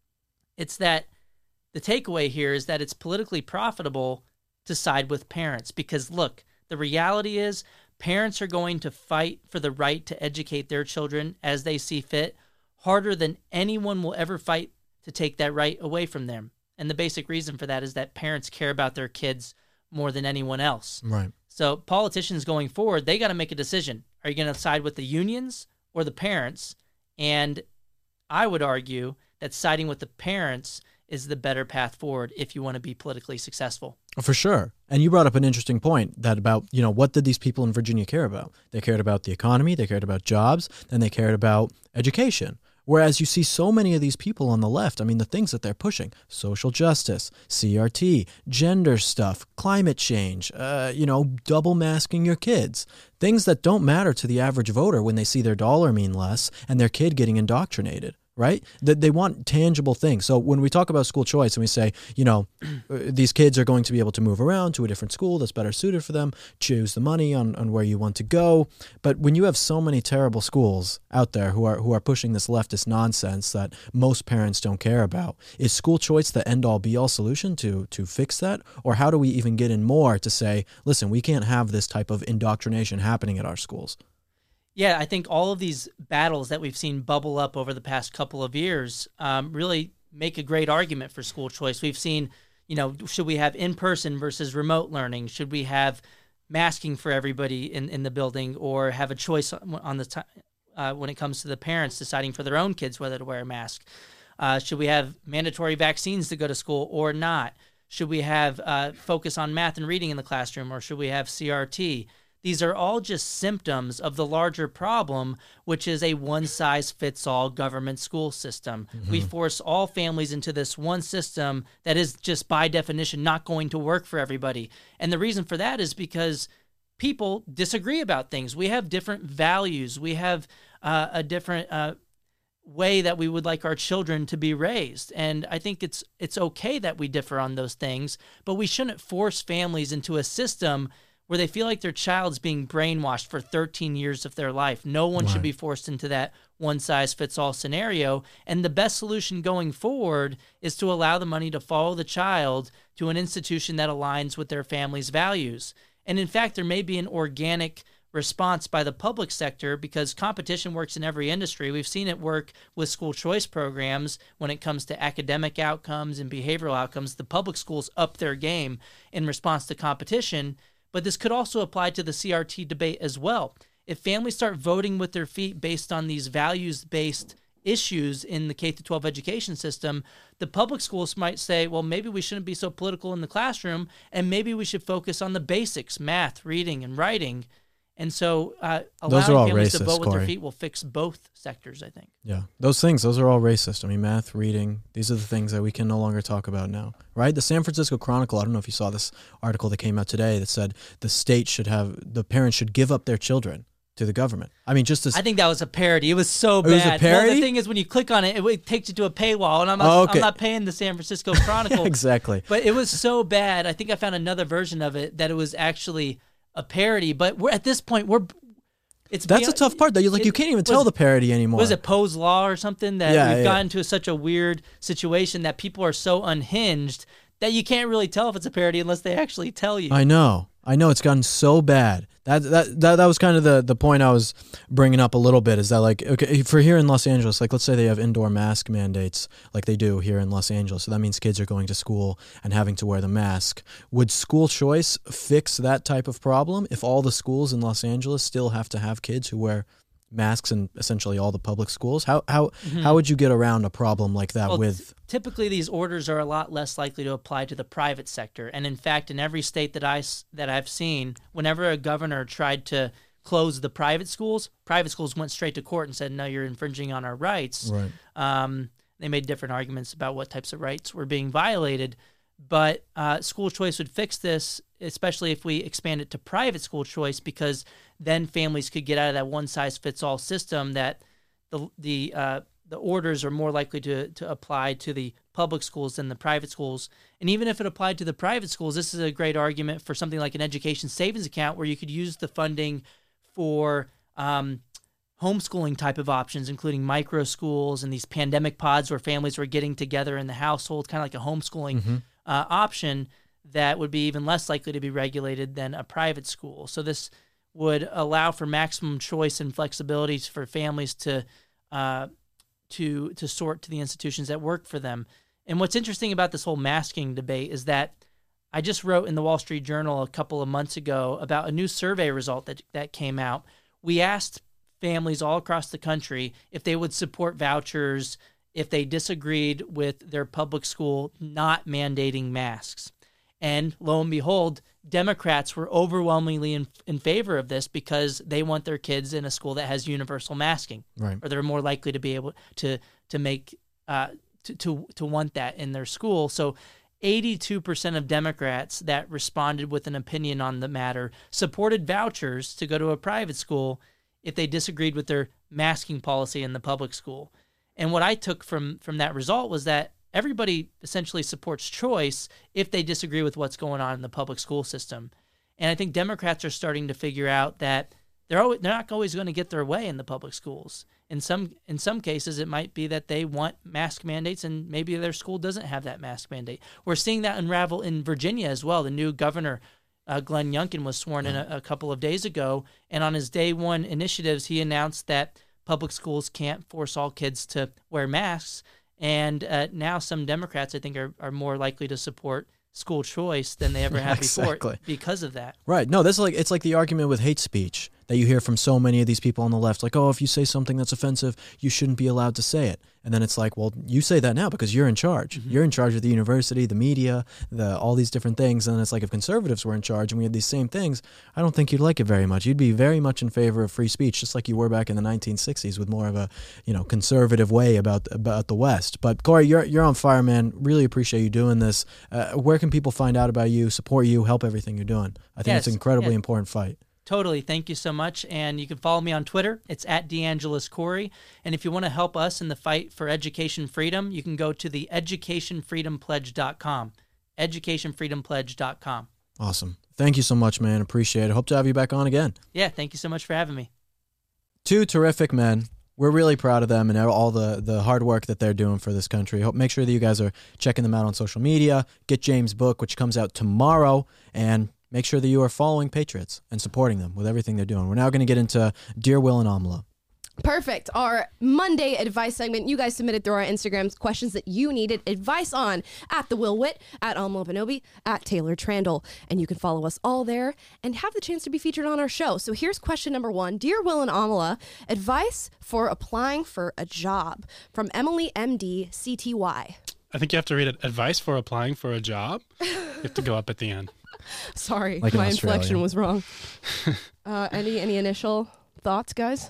it's that the takeaway here is that it's politically profitable to side with parents because look, the reality is parents are going to fight for the right to educate their children as they see fit, harder than anyone will ever fight to take that right away from them. And the basic reason for that is that parents care about their kids more than anyone else. Right. So politicians going forward, they got to make a decision. Are you going to side with the unions or the parents? And I would argue that siding with the parents is the better path forward if you want to be politically successful. For sure. And you brought up an interesting point that about, you know, what did these people in Virginia care about? They cared about the economy, they cared about jobs, then they cared about education. Whereas you see so many of these people on the left, I mean, the things that they're pushing, social justice, C R T, gender stuff, climate change, uh, you know, double masking your kids, things that don't matter to the average voter when they see their dollar mean less and their kid getting indoctrinated. Right? That they want tangible things. So when we talk about school choice and we say, you know, these kids are going to be able to move around to a different school that's better suited for them, choose the money on, on where you want to go. But when you have so many terrible schools out there who are who are pushing this leftist nonsense that most parents don't care about, is school choice the end-all be-all solution to to fix that? Or how do we even get in more to say, listen, we can't have this type of indoctrination happening at our schools? Yeah, I think all of these battles that we've seen bubble up over the past couple of years um, really make a great argument for school choice. We've seen, you know, should we have in-person versus remote learning? Should we have masking for everybody in, in the building or have a choice on the t- uh, when it comes to the parents deciding for their own kids whether to wear a mask? Uh, should we have mandatory vaccines to go to school or not? Should we have uh, focus on math and reading in the classroom or should we have C R T? These are all just symptoms of the larger problem, which is a one-size-fits-all government school system. Mm-hmm. We force all families into this one system that is just by definition not going to work for everybody. And the reason for that is because people disagree about things. We have different values. We have uh, a different uh, way that we would like our children to be raised. And I think it's it's okay that we differ on those things, but we shouldn't force families into a system where they feel like their child's being brainwashed for thirteen years of their life. No one right. should be forced into that one-size-fits-all scenario. And the best solution going forward is to allow the money to follow the child to an institution that aligns with their family's values. And in fact, there may be an organic response by the public sector because competition works in every industry. We've seen it work with school choice programs when it comes to academic outcomes and behavioral outcomes. The public schools up their game in response to competition. But this could also apply to the C R T debate as well. If families start voting with their feet based on these values-based issues in the K through twelve education system, the public schools might say, well, maybe we shouldn't be so political in the classroom, and maybe we should focus on the basics, math, reading, and writing. And so uh, allowing families racist, to vote with Corey. their feet will fix both sectors, I think. Yeah, those things, those are all racist. I mean, math, reading, these are the things that we can no longer talk about now, right? The San Francisco Chronicle, I don't know if you saw this article that came out today that said the state should have, the parents should give up their children to the government. I mean, just as... I think that was a parody. It was so bad. It was a parody? Well, the thing is, when you click on it, it, it takes you to a paywall, and I'm not, oh, okay. I'm not paying the San Francisco Chronicle. Exactly. But it was so bad. I think I found another version of it that it was actually a parody. But we're at this point, we're... It's That's beyond, a tough part, though. You like it, you can't even was, tell the parody anymore. Was it Poe's Law or something that yeah, we've yeah. gotten to such a weird situation that people are so unhinged that you can't really tell if it's a parody unless they actually tell you. I know. I know it's gotten so bad. That that that, that was kind of the, the point I was bringing up a little bit, is that, like, okay, for here in Los Angeles, like, let's say they have indoor mask mandates like they do here in Los Angeles. So that means kids are going to school and having to wear the mask. Would school choice fix that type of problem if all the schools in Los Angeles still have to have kids who wear masks in essentially all the public schools? How how Mm-hmm. how would you get around a problem like that Well, with... typically these orders are a lot less likely to apply to the private sector, and in fact, in every state that I s- that I've seen, whenever a governor tried to close the private schools, private schools went straight to court and said, "No, you're infringing on our rights." Right. Um, they made different arguments about what types of rights were being violated, but uh, school choice would fix this, especially if we expand it to private school choice, because then families could get out of that one-size-fits-all system that the the uh, the orders are more likely to, to apply to the public schools than the private schools. And even if it applied to the private schools, this is a great argument for something like an education savings account, where you could use the funding for um, homeschooling type of options, including micro schools and these pandemic pods where families were getting together in the household, kind of like a homeschooling Mm-hmm. uh, option that would be even less likely to be regulated than a private school. So this would allow for maximum choice and flexibility for families to uh, to to sort to the institutions that work for them. And what's interesting about this whole masking debate is that I just wrote in the Wall Street Journal a couple of months ago about a new survey result that that came out. We asked families all across the country if they would support vouchers if they disagreed with their public school not mandating masks. And lo and behold, Democrats were overwhelmingly in, in favor of this because they want their kids in a school that has universal masking, Right. or they're more likely to be able to to make uh, to, to to want that in their school. So eighty-two percent of Democrats that responded with an opinion on the matter supported vouchers to go to a private school if they disagreed with their masking policy in the public school. And what I took from from that result was that everybody essentially supports choice if they disagree with what's going on in the public school system. And I think Democrats are starting to figure out that they're always, they're not always going to get their way in the public schools. In some in some cases, it might be that they want mask mandates, and maybe their school doesn't have that mask mandate. We're seeing that unravel in Virginia as well. The new governor, uh, Glenn Youngkin, was sworn in a, a couple of days ago, and on his day one initiatives, he announced that public schools can't force all kids to wear masks. And uh, now some Democrats, I think, are, are more likely to support school choice than they ever have Exactly. before because of that. Right. No, that's like it's like the argument with hate speech that you hear from so many of these people on the left. Like, oh, if you say something that's offensive, you shouldn't be allowed to say it. And then it's like, well, you say that now because you're in charge. Mm-hmm. You're in charge of the university, the media, the all these different things. And it's like if conservatives were in charge and we had these same things, I don't think you'd like it very much. You'd be very much in favor of free speech, just like you were back in the nineteen sixties with more of a, you know, conservative way about about the West. But Corey, you're you're on fire, man. Really appreciate you doing this. Uh, where can people find out about you, support you, help everything you're doing? I think Yes, it's an incredibly yeah. important fight. Totally. Thank you so much. And you can follow me on Twitter. It's at DeAngelis Corey. And if you want to help us in the fight for education freedom, you can go to the education freedom pledge dot com. education freedom pledge dot com. Awesome. Thank you so much, man. Appreciate it. Hope to have you back on again. Yeah, thank you so much for having me. Two terrific men. We're really proud of them and all the, the hard work that they're doing for this country. Hope make sure that you guys are checking them out on social media. Get James' book, which comes out tomorrow, and make sure that you are following Patriots and supporting them with everything they're doing. We're now going to get into Dear Will and Amala. Perfect. Our Monday advice segment. You guys submitted through our Instagrams questions that you needed advice on at the Will Witt, at Amala Benobi, at Taylor Trandle. And you can follow us all there and have the chance to be featured on our show. So here's question number one. Dear Will and Amala, advice for applying for a job from Emily M D C T Y. I think you have to read it. Advice for applying for a job. You have to go up at the end. Sorry, Like in my Australia. inflection was wrong. uh, any any initial thoughts, guys?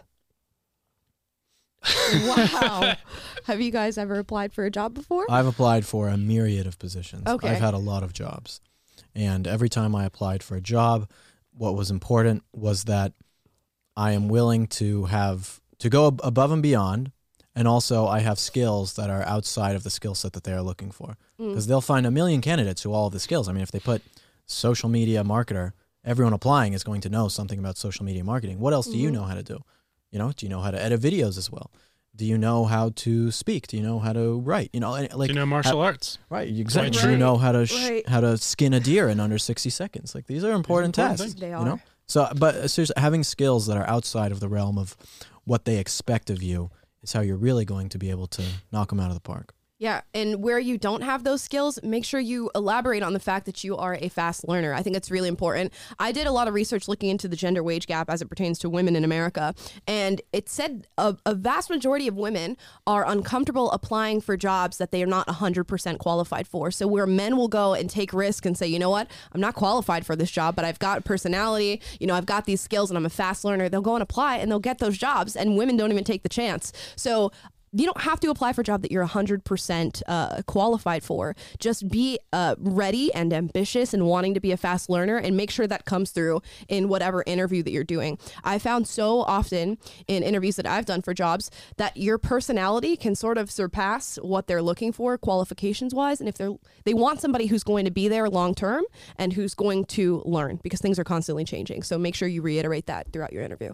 Wow. Have you guys ever applied for a job before? I've applied for a myriad of positions. Okay. I've had a lot of jobs. And every time I applied for a job, what was important was that I am willing to have to go ab- above and beyond, and also I have skills that are outside of the skill set that they are looking for. Because they'll find a million candidates who all have the skills. I mean, if they put social media marketer, everyone applying is going to know something about social media marketing. What else do you know how to do? You know, do you know how to edit videos as well? do you know how to speak? Do you know how to write? You know, and, like you know martial ha- arts. Right, exactly. Right. Do you know how to sh- Right. how to skin a deer in under sixty seconds? Like these are important, important tasks. things. They You are. know. So, but seriously, having skills that are outside of the realm of what they expect of you is how you're really going to be able to knock them out of the park. Yeah, and where you don't have those skills, make sure you elaborate on the fact that you are a fast learner. I think it's really important. I did a lot of research looking into the gender wage gap as it pertains to women in America, and it said a, a vast majority of women are uncomfortable applying for jobs that they are not one hundred percent qualified for. So where men will go and take risk and say, you know what, I'm not qualified for this job, but I've got personality, you know, I've got these skills and I'm a fast learner, they'll go and apply and they'll get those jobs, and women don't even take the chance. So you don't have to apply for a job that you're one hundred percent uh, qualified for. Just be uh, ready and ambitious and wanting to be a fast learner, and make sure that comes through in whatever interview that you're doing. I found so often in interviews that I've done for jobs that your personality can sort of surpass what they're looking for qualifications wise. And if they're they want somebody who's going to be there long term and who's going to learn, because things are constantly changing. So make sure you reiterate that throughout your interview.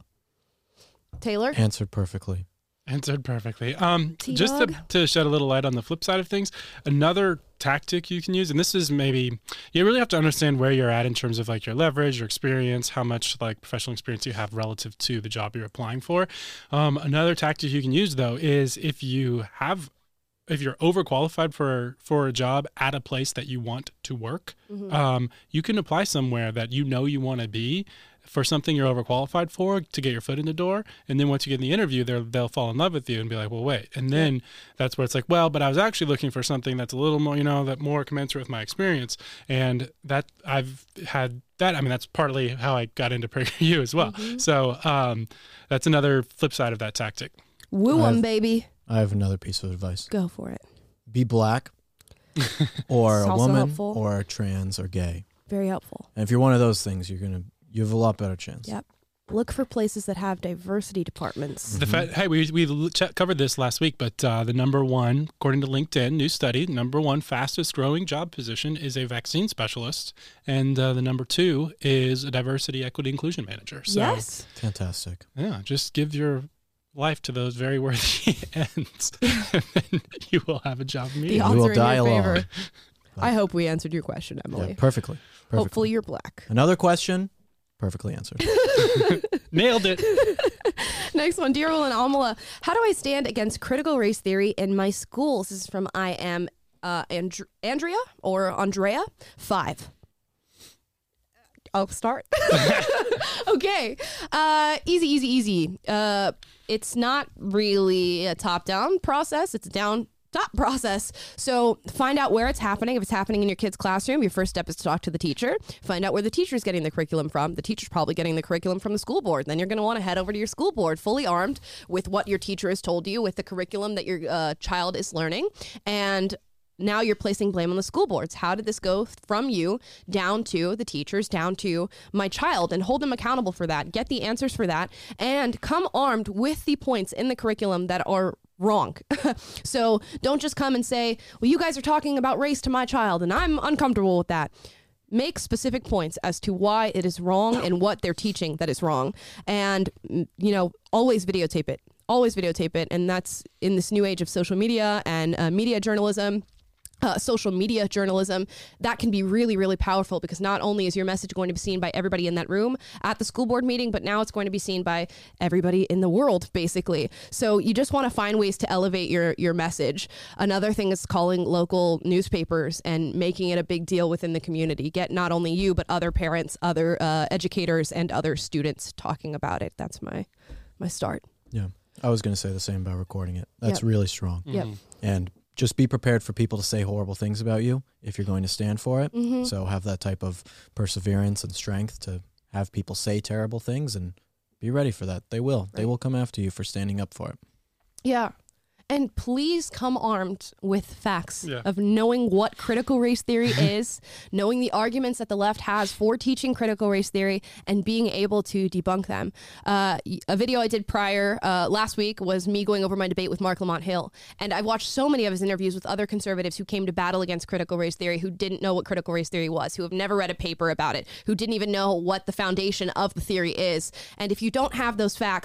Taylor? Answered perfectly. Answered perfectly. Um, just T-Dog? to, to shed a little light on the flip side of things, another tactic you can use, and this is maybe, you really have to understand where you're at in terms of like your leverage, your experience, how much like professional experience you have relative to the job you're applying for. Um, another tactic you can use though is if you have, if you're overqualified for for a job at a place that you want to work, Mm-hmm. um, you can apply somewhere that you know you want to be for something you're overqualified for to get your foot in the door. And then once you get in the interview, they'll they'll fall in love with you and be like, well, wait. And then that's where it's like, well, but I was actually looking for something that's a little more, you know, that more commensurate with my experience. And that I've had that. I mean, that's partly how I got into PragerU as well. Mm-hmm. So um, that's another flip side of that tactic. Woo 'em, I've- baby. I have another piece of advice. Go for it. Be black or It's a also woman helpful. or trans or gay. Very helpful. And if you're one of those things, you're going to you have a lot better chance. Yep. Look for places that have diversity departments. The fa- hey, we we l- ch- covered this last week, but uh, the number one, according to LinkedIn, new study, number one fastest growing job position is a vaccine specialist, and uh, the number two is a diversity, equity, inclusion manager. So, Yes. Fantastic. yeah, just give your life to those very worthy ends, and then you will have a job The immediately. odds will are in die your alone. favor. I hope we answered your question, Emily. Yeah, perfectly. Perfectly. Hopefully you're black. Another question, perfectly answered. Nailed it. Next one. Dear Will and Amala, how do I stand against critical race theory in my schools? This is from I am uh, And- Andrea or Andrea. Five. I'll start. Okay. Uh, easy, easy, easy. Uh, it's not really a top-down process. It's a down top process. So find out where it's happening. If it's happening in your kid's classroom, your first step is to talk to the teacher. Find out where the teacher's getting the curriculum from. The teacher's probably getting the curriculum from the school board. Then you're going to want to head over to your school board fully armed with what your teacher has told you, with the curriculum that your uh, child is learning. And now you're placing blame on the school boards. How did this go from you down to the teachers, down to my child, and hold them accountable for that. Get the answers for that, and come armed with the points in the curriculum that are wrong. So don't just come and say, well, you guys are talking about race to my child, and I'm uncomfortable with that. Make specific points as to why it is wrong and what they're teaching that is wrong. And, you know, always videotape it. Always videotape it. And that's in this new age of social media and uh, media journalism. Uh, social media journalism, that can be really, really powerful, because not only is your message going to be seen by everybody in that room at the school board meeting, but now it's going to be seen by everybody in the world, basically. So you just want to find ways to elevate your, your message. Another thing is calling local newspapers and making it a big deal within the community. Get not only you, but other parents, other uh, educators, and other students talking about it. That's my, my start. Yeah. I was going to say the same about recording it. That's Yep. really strong. Yep. And just be prepared for people to say horrible things about you if you're going to stand for it. Mm-hmm. So have that type of perseverance and strength to have people say terrible things, and be ready for that. They will. They Right. will come after you for standing up for it. Yeah. And please come armed with facts Yeah. of knowing what critical race theory is, knowing the arguments that the left has for teaching critical race theory, and being able to debunk them. Uh, a video I did prior uh, last week was me going over my debate with Mark Lamont Hill. And I've watched so many of his interviews with other conservatives who came to battle against critical race theory, who didn't know what critical race theory was, who have never read a paper about it, who didn't even know what the foundation of the theory is. And if you don't have those facts,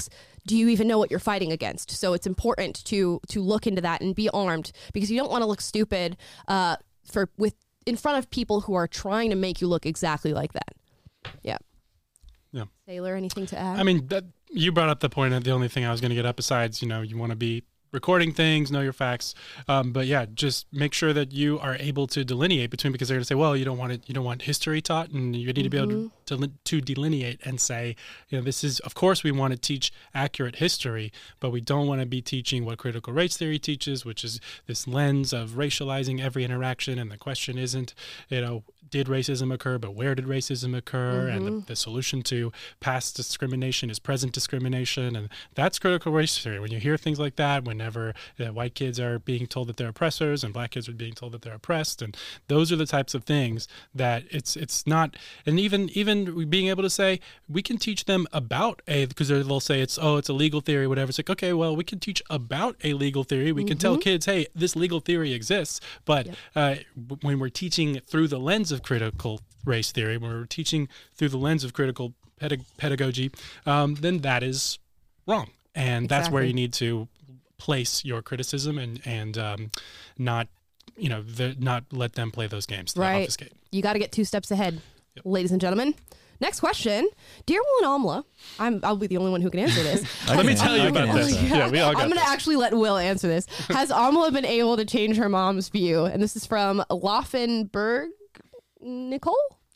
do you even know what you're fighting against? So it's important to to look into that and be armed, because you don't want to look stupid uh, for with in front of people who are trying to make you look exactly like that. Yeah. Yeah. Taylor, anything to add? I mean, that, you brought up the point of the only thing I was going to get up besides, you know, you want to be recording things, know your facts. Um, but yeah, just make sure that you are able to delineate between, because they're going to say, well, you don't want it, you don't want history taught, and you need to be able to, to to delineate and say, you know, this is, of course, we want to teach accurate history, but we don't want to be teaching what critical race theory teaches, which is this lens of racializing every interaction. And the question isn't, you know, did racism occur, but where did racism occur? Mm-hmm. And the, the solution to past discrimination is present discrimination. And that's critical race theory. When you hear things like that, whenever uh, white kids are being told that they're oppressors and black kids are being told that they're oppressed, and those are the types of things that it's it's not, and even even being able to say, we can teach them about a, because they'll say it's, oh, it's a legal theory, whatever. It's like, okay, well, we can teach about a legal theory. We mm-hmm. can tell kids, hey, this legal theory exists. But yep. uh, when we're teaching through the lens of critical race theory, when we're teaching through the lens of critical pedag- pedagogy, um, then that is wrong. And exactly. that's where you need to place your criticism and, and um, not, you know, the, not let them play those games. Right. Obfuscate. You got to get two steps ahead, yep. ladies and gentlemen. Next question. Dear Will and Amla, I'm, I'll be the only one who can answer this. Let me tell you I about this. Yeah, yeah, we all got I'm going to actually let Will answer this. Has Amla been able to change her mom's view? And this is from Laufenberg Nicole.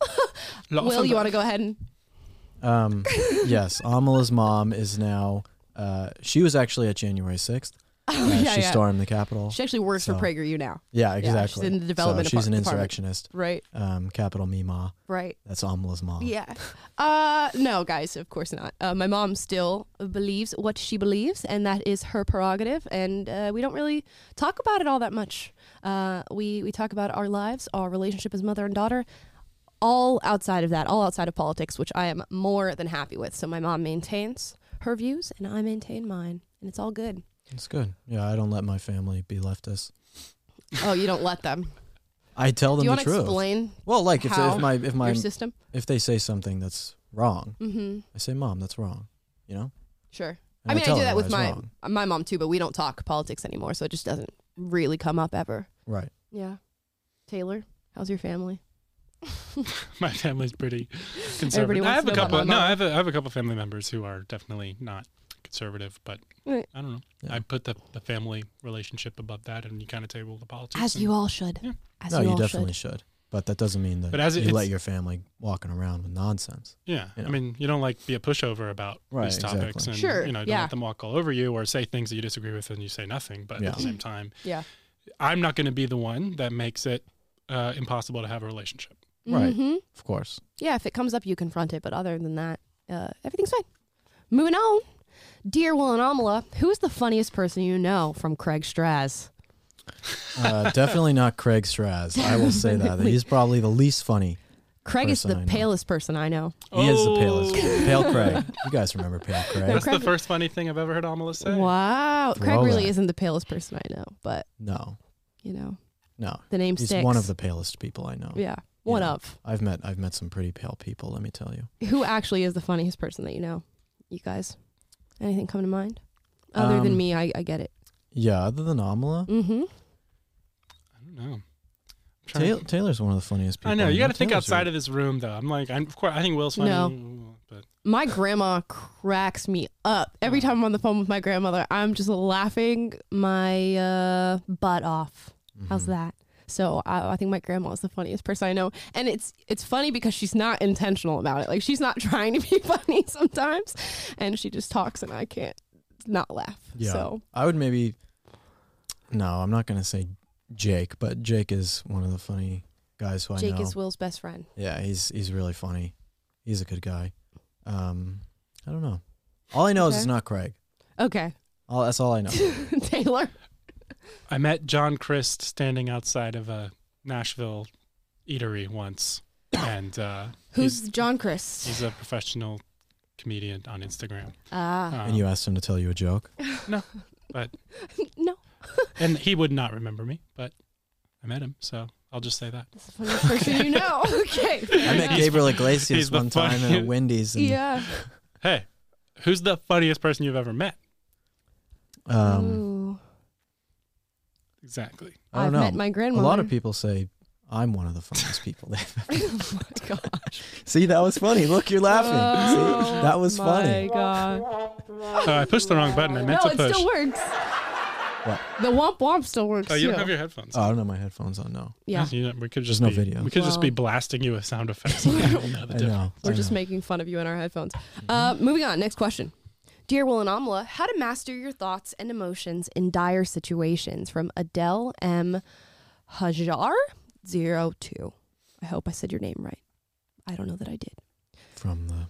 Will, you want to go ahead and... Um, yes, Amala's mom is now, uh, she was actually at January sixth. Oh, uh, yeah, she yeah. stormed the Capitol. She actually works so. for PragerU now. Yeah, exactly. Yeah, she's in the development so she's an department. insurrectionist. Right. Um, Capital Mima. Right. That's Amala's mom. Yeah. Uh, no, guys, of course not. Uh, my mom still believes what she believes, and that is her prerogative, and uh, we don't really talk about it all that much. Uh, we, we talk about our lives, our relationship as mother and daughter, all outside of that, all outside of politics, which I am more than happy with. So my mom maintains her views, and I maintain mine, and it's all good. It's good. Yeah, I don't let my family be leftist. Oh, you don't let them? I tell them Do you the want to truth. explain Well, like if, how if my if my your system? if they say something that's wrong, Mm-hmm. I say, Mom, that's wrong. You know? Sure. And I mean, I, tell do them that why with it's my wrong. my mom too, but we don't talk politics anymore, so it just doesn't really come up ever. Right. Yeah. Taylor, how's your family? My family's pretty conservative. Everybody I wants have to a know couple. about No, my mom. I have a, I have a couple family members who are definitely not conservative, but Right. I don't know. Yeah. I put the, the family relationship above that, and you kind of table the politics. As and- you all should. Yeah. As No, you, you all definitely should. should. But that doesn't mean that But as it- you it's- let your family walking around with nonsense. Yeah, You know. I mean, you don't like be a pushover about Right, these topics, exactly. and Sure, you know, don't yeah. let them walk all over you or say things that you disagree with, and you say nothing. But Yeah. at the same time, Yeah. I'm not going to be the one that makes it uh, impossible to have a relationship. Right. Mm-hmm. Of course. Yeah, if it comes up, you confront it. But other than that, uh, everything's fine. Moving on. Dear Will and Amala, who's the funniest person you know from Craig Straz? Uh, definitely not Craig Straz. I will say that. Definitely. He's probably the least funny. Craig is Person the I know. palest person I know. He is the Oh. palest. Pale Craig. You guys remember Pale Craig? That's Craig- the first funny thing I've ever heard Amala say. Wow. Craig Throwback. really isn't the palest person I know, but, No. you know, No. the name He's sticks. one of the palest people I know. Yeah, one Yeah. of. I've met I've met some pretty pale people, let me tell you. Who actually is the funniest person that you know? You guys? Anything come to mind? Other than Um, me, I, I get it. Yeah, other than Amala, Mm-hmm. I don't know. I'm trying Taylor, to- Taylor's one of the funniest people. I know. You got to think Taylor's outside really- of this room, though. I'm like, I'm, of course, I think Will's funny, No. but My grandma cracks me up. Every time I'm on the phone with my grandmother, I'm just laughing my uh, butt off. How's Mm-hmm. that? So I, I think my grandma is the funniest person I know, and it's it's funny because she's not intentional about it. Like she's not trying to be funny sometimes, and she just talks, and I can't not laugh. Yeah. So I would maybe No, I'm not gonna say Jake, but Jake is one of the funny guys who I Jake know. is Will's best friend. Yeah, he's he's really funny. He's a good guy. Um, I don't know. All I know is Okay. it's not Craig. Okay, All, that's all I know. Taylor. I met John Christ standing outside of a Nashville eatery once, and uh, Who's he's, John Chris? he's a professional comedian on Instagram. Ah, Um, And you asked him to tell you a joke. but no, and he would not remember me, but I met him, so I'll just say that. that's the funniest person you know. Okay, I met He's- Gabriel he's Iglesias the one time in a funny- Wendy's. And yeah. Hey, who's the funniest person you've ever met? Um, Ooh. Exactly. I don't I've know. met my grandmother. A lot of people say I'm one of the funniest people they've ever Oh my gosh. See, that was funny. Look, you're laughing. Oh See, that was my funny. God. Oh, I pushed the wrong button. I meant No, to it push. still works. What? The womp womp still works Oh, you too. don't have your headphones. Oh, I don't have my headphones on. No. yeah. You know, we could just There's no be, video. We could just be Well- blasting you with sound effects. And people know the I difference. know. We're I just know. making fun of you in our headphones. Uh, moving on. Next question. Dear Will and Amala, how to master your thoughts and emotions in dire situations, from Adele M. Hajar zero two. I hope I said your name right. I don't know that I did. From the.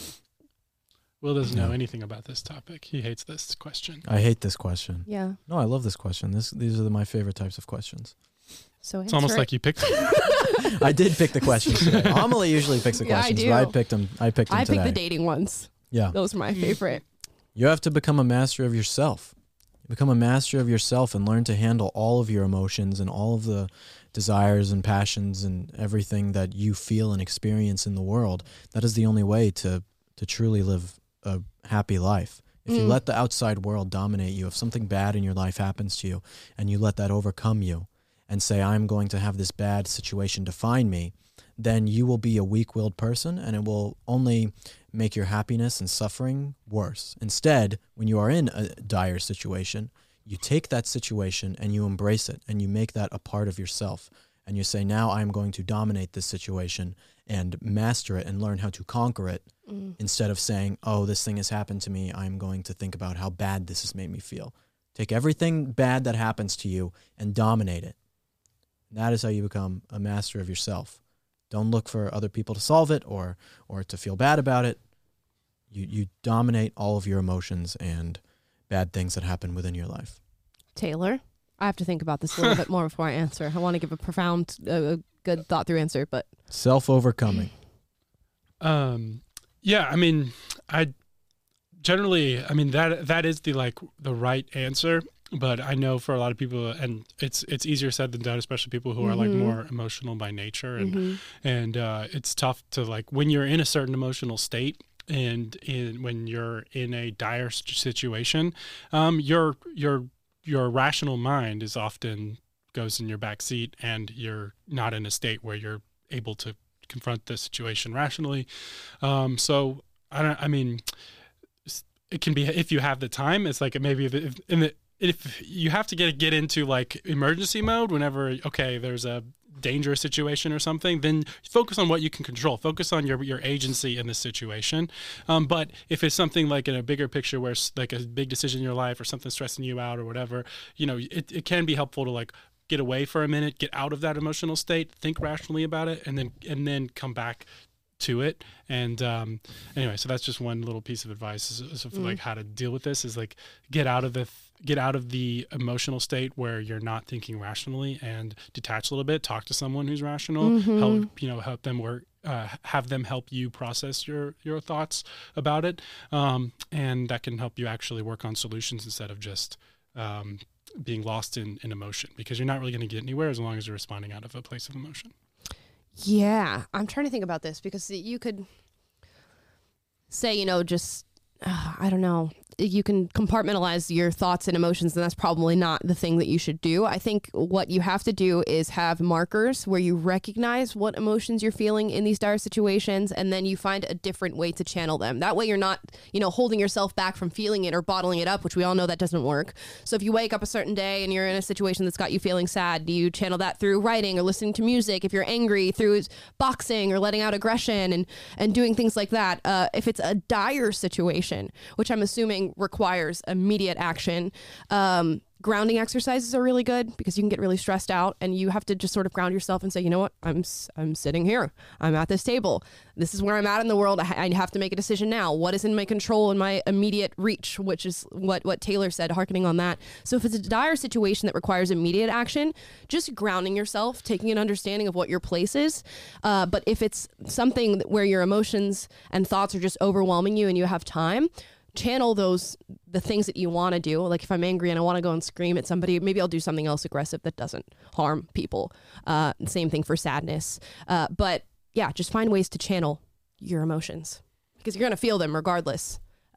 Will doesn't know No. anything about this topic. He hates this question. I hate this question. Yeah. No, I love this question. This these are the, my favorite types of questions. So It's almost like you picked I did pick the questions today. Amelie usually picks the Yeah, I questions, do. but I picked them. I picked them I today. picked the dating ones. Yeah. Those are my favorite. You have to become a master of yourself. Become a master of yourself and learn to handle all of your emotions and all of the desires and passions and everything that you feel and experience in the world. That is the only way to to truly live a happy life. If you Mm. let the outside world dominate you, if something bad in your life happens to you and you let that overcome you and say, I'm going to have this bad situation define me, then you will be a weak-willed person and it will only make your happiness and suffering worse. Instead, when you are in a dire situation, you take that situation and you embrace it and you make that a part of yourself. And you say, now I'm going to dominate this situation and master it and learn how to conquer it, Mm. instead of saying, oh, this thing has happened to me. I'm going to think about how bad this has made me feel. Take everything bad that happens to you and dominate it. That is how you become a master of yourself. Don't look for other people to solve it or or to feel bad about it. You you dominate all of your emotions and bad things that happen within your life. Taylor, I have to think about this a little bit more before I answer. I want to give a profound, uh, a good thought through answer, but Self-overcoming. Um, yeah, I mean, I generally, I mean that that is the like the right answer, but I know for a lot of people, and it's it's easier said than done, especially people who are like Mhm. more emotional by nature, and Mhm. and uh, it's tough to like when you're in a certain emotional state. And in when you're in a dire s- situation, um, your your your rational mind is often goes in your back seat, and you're not in a state where you're able to confront the situation rationally. Um, so I don't. I mean, s- it can be if you have the time. It's like maybe if, if in the if you have to get get into like emergency mode whenever okay, there's a dangerous situation or something, then focus on what you can control. Focus on your your agency in the situation. Um, but if it's something like in a bigger picture where it's like a big decision in your life or something stressing you out or whatever, you know, it, it can be helpful to like get away for a minute, get out of that emotional state, think rationally about it, and then and then come back to it. And um, anyway, so that's just one little piece of advice is, is of Mm. like how to deal with this is like get out of the get out of the emotional state where you're not thinking rationally and detach a little bit. Talk to someone who's rational. Mhm. Help you know help them work. Uh, have them help you process your your thoughts about it, um, and that can help you actually work on solutions instead of just um, being lost in, in emotion, because you're not really going to get anywhere as long as you're responding out of a place of emotion. yeah, I'm trying to think about this because you could say, you know, just, uh, I don't know, you can compartmentalize your thoughts and emotions, and that's probably not the thing that you should do. I think what you have to do is have markers where you recognize what emotions you're feeling in these dire situations, and then you find a different way to channel them. That way you're not, you know, holding yourself back from feeling it or bottling it up, which we all know that doesn't work. So if you wake up a certain day and you're in a situation that's got you feeling sad, do you channel that through writing or listening to music? If you're angry, through boxing or letting out aggression and, and doing things like that. Uh, if it's a dire situation, which I'm assuming requires immediate action, um, grounding exercises are really good because you can get really stressed out and you have to just sort of ground yourself and say, you know what, I'm s- I'm sitting here. I'm at this table. This is where I'm at in the world. I, ha- I have to make a decision now. What is in my control and my immediate reach, which is what, what Taylor said, hearkening on that. So if it's a dire situation that requires immediate action, just grounding yourself, taking an understanding of what your place is. Uh, but if it's something that- where your emotions and thoughts are just overwhelming you and you have time, channel those the things that you want to do. Like if I'm angry and I want to go and scream at somebody, maybe I'll do something else aggressive that doesn't harm people. Uh, same thing for sadness. Uh, but yeah, just find ways to channel your emotions because you're going to feel them regardless.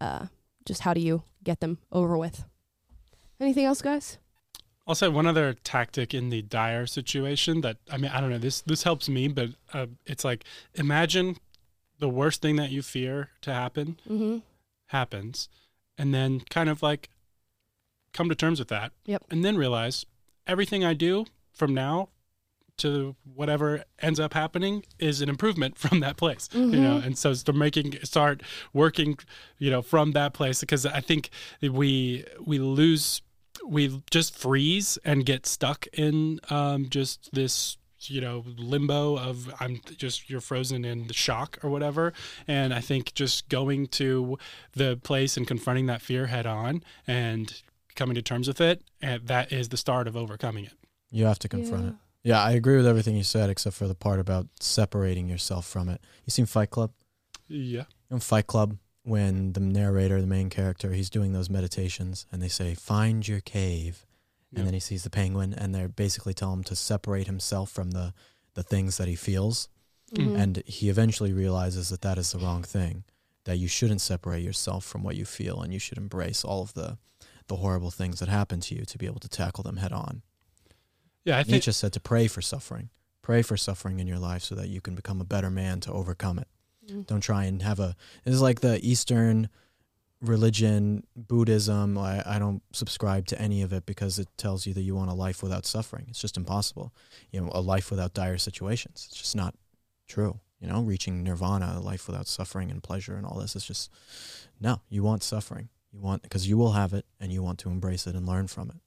uh, just how do you get them over with? Anything else, guys? I'll say one other tactic in the dire situation that, I mean, I don't know, this this helps me, but uh, it's like, imagine the worst thing that you fear to happen Mm-hmm. happens, and then kind of like come to terms with that. Yep. And then realize everything I do from now to whatever ends up happening is an improvement from that place, Mm-hmm. you know? And so start making, start working, you know, from that place, because I think we, we lose, we just freeze and get stuck in um, just this, you know, limbo of I'm just, you're frozen in the shock or whatever. And I think just going to the place and confronting that fear head on and coming to terms with it, and that is the start of overcoming it. You have to confront Yeah. it. Yeah, I agree with everything you said, except for the part about separating yourself from it. You seen Fight Club? Yeah. In Fight Club, when the narrator, the main character, he's doing those meditations, and they say, find your cave. And Yeah. then he sees the penguin, and they're basically telling him to separate himself from the, the things that he feels. Mhm. And he eventually realizes that that is the wrong thing, that you shouldn't separate yourself from what you feel, and you should embrace all of the, the horrible things that happen to you to be able to tackle them head on. Yeah, I think Nietzsche said to pray for suffering. Pray for suffering in your life so that you can become a better man to overcome it. Mm. Don't try and have a... It's like the Eastern religion, Buddhism. I, I don't subscribe to any of it because it tells you that you want a life without suffering. It's just impossible. You know, a life without dire situations. It's just not true. You know, reaching nirvana, a life without suffering and pleasure and all this is just... No, you want suffering. You want... Because you will have it, and you want to embrace it and learn from it.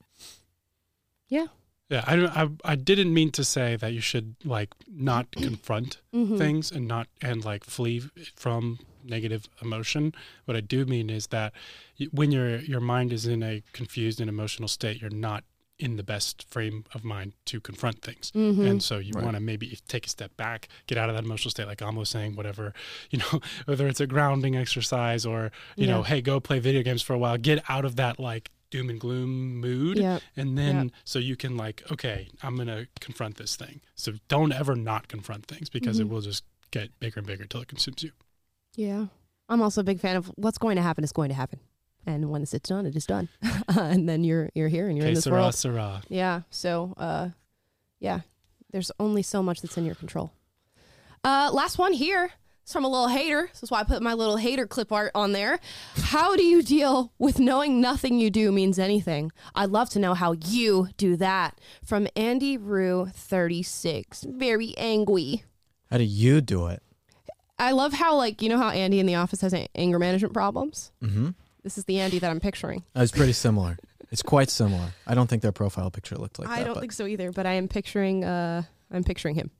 Yeah. Yeah, I, don't- I I didn't mean to say that you should like not confront Mhm. things and not and like flee from negative emotion. What I do mean is that y- when your your mind is in a confused and emotional state, you're not in the best frame of mind to confront things. Mhm. And so you Right. want to maybe take a step back, get out of that emotional state, like Amo was saying, whatever, you know, whether it's a grounding exercise or, you know, Yeah. hey, go play video games for a while, get out of that like doom and gloom mood. Yep. And then Yep. so you can like, okay, I'm going to confront this thing. So don't ever not confront things because Mhm. it will just get bigger and bigger until it consumes you. Yeah. I'm also a big fan of what's going to happen is going to happen. And when it's done, it is done. And then you're you're here and you're in Okay, this Sarah, world. Sarah. Yeah. So, uh, yeah, there's only so much that's in your control. Uh, last one here. It's from a little hater. This is why I put my little hater clip art on there. How do you deal with knowing nothing you do means anything? I'd love to know how you do that. From Andy Rue, thirty-six. Very angry. How do you do it? I love how, like, you know how Andy in the office has a- anger management problems? Mm-hmm. This is the Andy that I'm picturing. It's pretty similar. It's quite similar. I don't think their profile picture looked like I that. don't but think so either, but I am picturing, uh, I'm picturing him.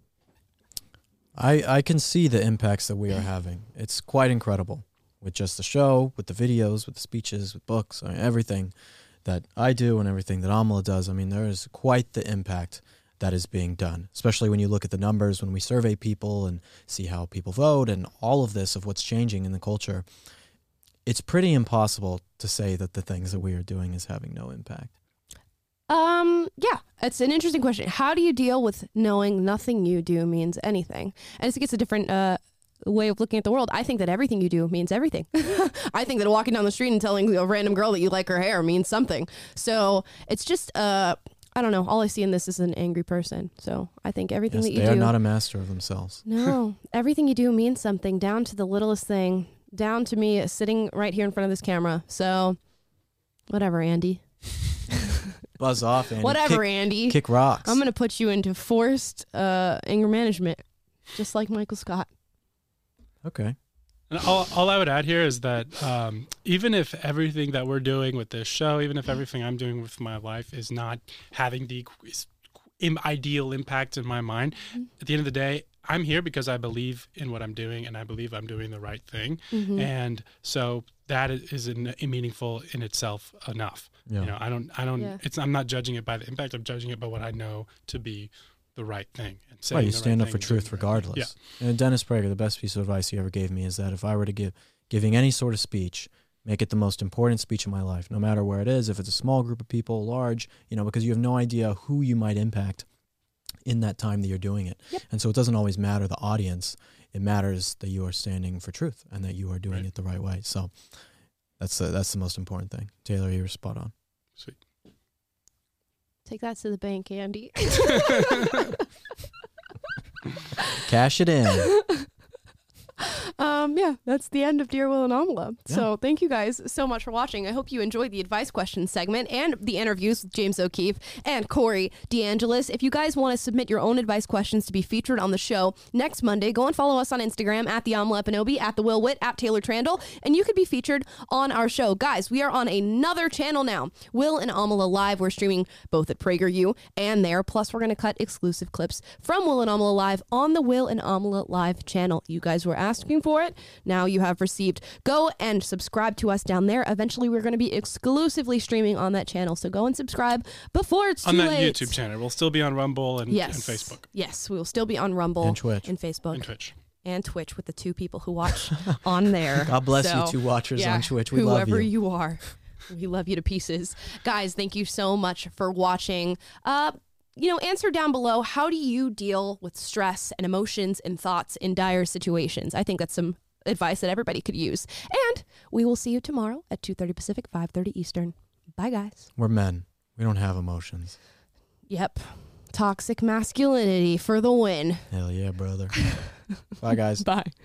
I, I can see the impacts that we are having. It's quite incredible with just the show, with the videos, with the speeches, with books, I mean, everything that I do and everything that Amala does. I mean, there is quite the impact that is being done, especially when you look at the numbers, when we survey people and see how people vote and all of this of what's changing in the culture. It's pretty impossible to say that the things that we are doing is having no impact. Um, yeah, it's an interesting question. How do you deal with knowing nothing you do means anything? And I think it's a different uh, way of looking at the world. I think that everything you do means everything. I think that walking down the street and telling a random girl that you like her hair means something. So it's just, uh, I don't know. All I see in this is an angry person. So I think everything Yes, that you they do. are not a master of themselves. No, everything you do means something, down to the littlest thing, down to me sitting right here in front of this camera. So whatever, Andy. Buzz off, Andy. Whatever, kick, Andy. kick rocks. I'm going to put you into forced uh, anger management, just like Michael Scott. Okay. And all, all I would add here is that um, even if everything that we're doing with this show, even if everything I'm doing with my life is not having the is im- ideal impact in my mind, at the end of the day, I'm here because I believe in what I'm doing and I believe I'm doing the right thing. Mhm. And so that is in, meaningful in itself enough. Yeah. You know, I don't, I don't, Yeah. it's, I'm not judging it by the impact. I'm judging it by what I know to be the right thing. And saying Right, you the stand right up for thing and doing truth the right thing. regardless. And Dennis Prager, the best piece of advice he ever gave me is that if I were to give giving any sort of speech, make it the most important speech in my life, no matter where it is, if it's a small group of people, large, you know, because you have no idea who you might impact in that time that you're doing it. Yep. And so it doesn't always matter the audience. It matters that you are standing for truth and that you are doing Right. it the right way. So That's the, that's the most important thing. Taylor, you were spot on. Sweet. Take that to the bank, Andy. Cash it in. Um, yeah, that's the end of Dear Will and Amala. Yeah. So thank you guys so much for watching. I hope you enjoyed the advice question segment and the interviews with James O'Keefe and Corey DeAngelis. If you guys want to submit your own advice questions to be featured on the show next Monday, go and follow us on Instagram at the Amala Epinobi, at the Will Witt, at Taylor Trandle, and you could be featured on our show. Guys, we are on another channel now, Will and Amala Live. We're streaming both at PragerU and there. Plus, we're going to cut exclusive clips from Will and Amala Live on the Will and Amala Live channel. You guys were asking for it. Now you have received. Go and subscribe to us down there. Eventually, we're going to be exclusively streaming on that channel. So go and subscribe before it's too on that late. YouTube channel. We'll still be on Rumble and, Yes. and Facebook Yes, we will still be on Rumble And Twitch. and Facebook and Twitch. and Twitch with the two people who watch on there. God bless So, you, two watchers yeah, on Twitch. We love whoever you. you are. We love you to pieces. Guys, thank you so much for watching. Uh, you know, answer down below, how do you deal with stress and emotions and thoughts in dire situations? I think that's some advice that everybody could use. And we will see you tomorrow at two thirty Pacific, five thirty Eastern. Bye, guys. We're men. We don't have emotions. Yep. Toxic masculinity for the win. Hell yeah, brother. Bye, guys. Bye.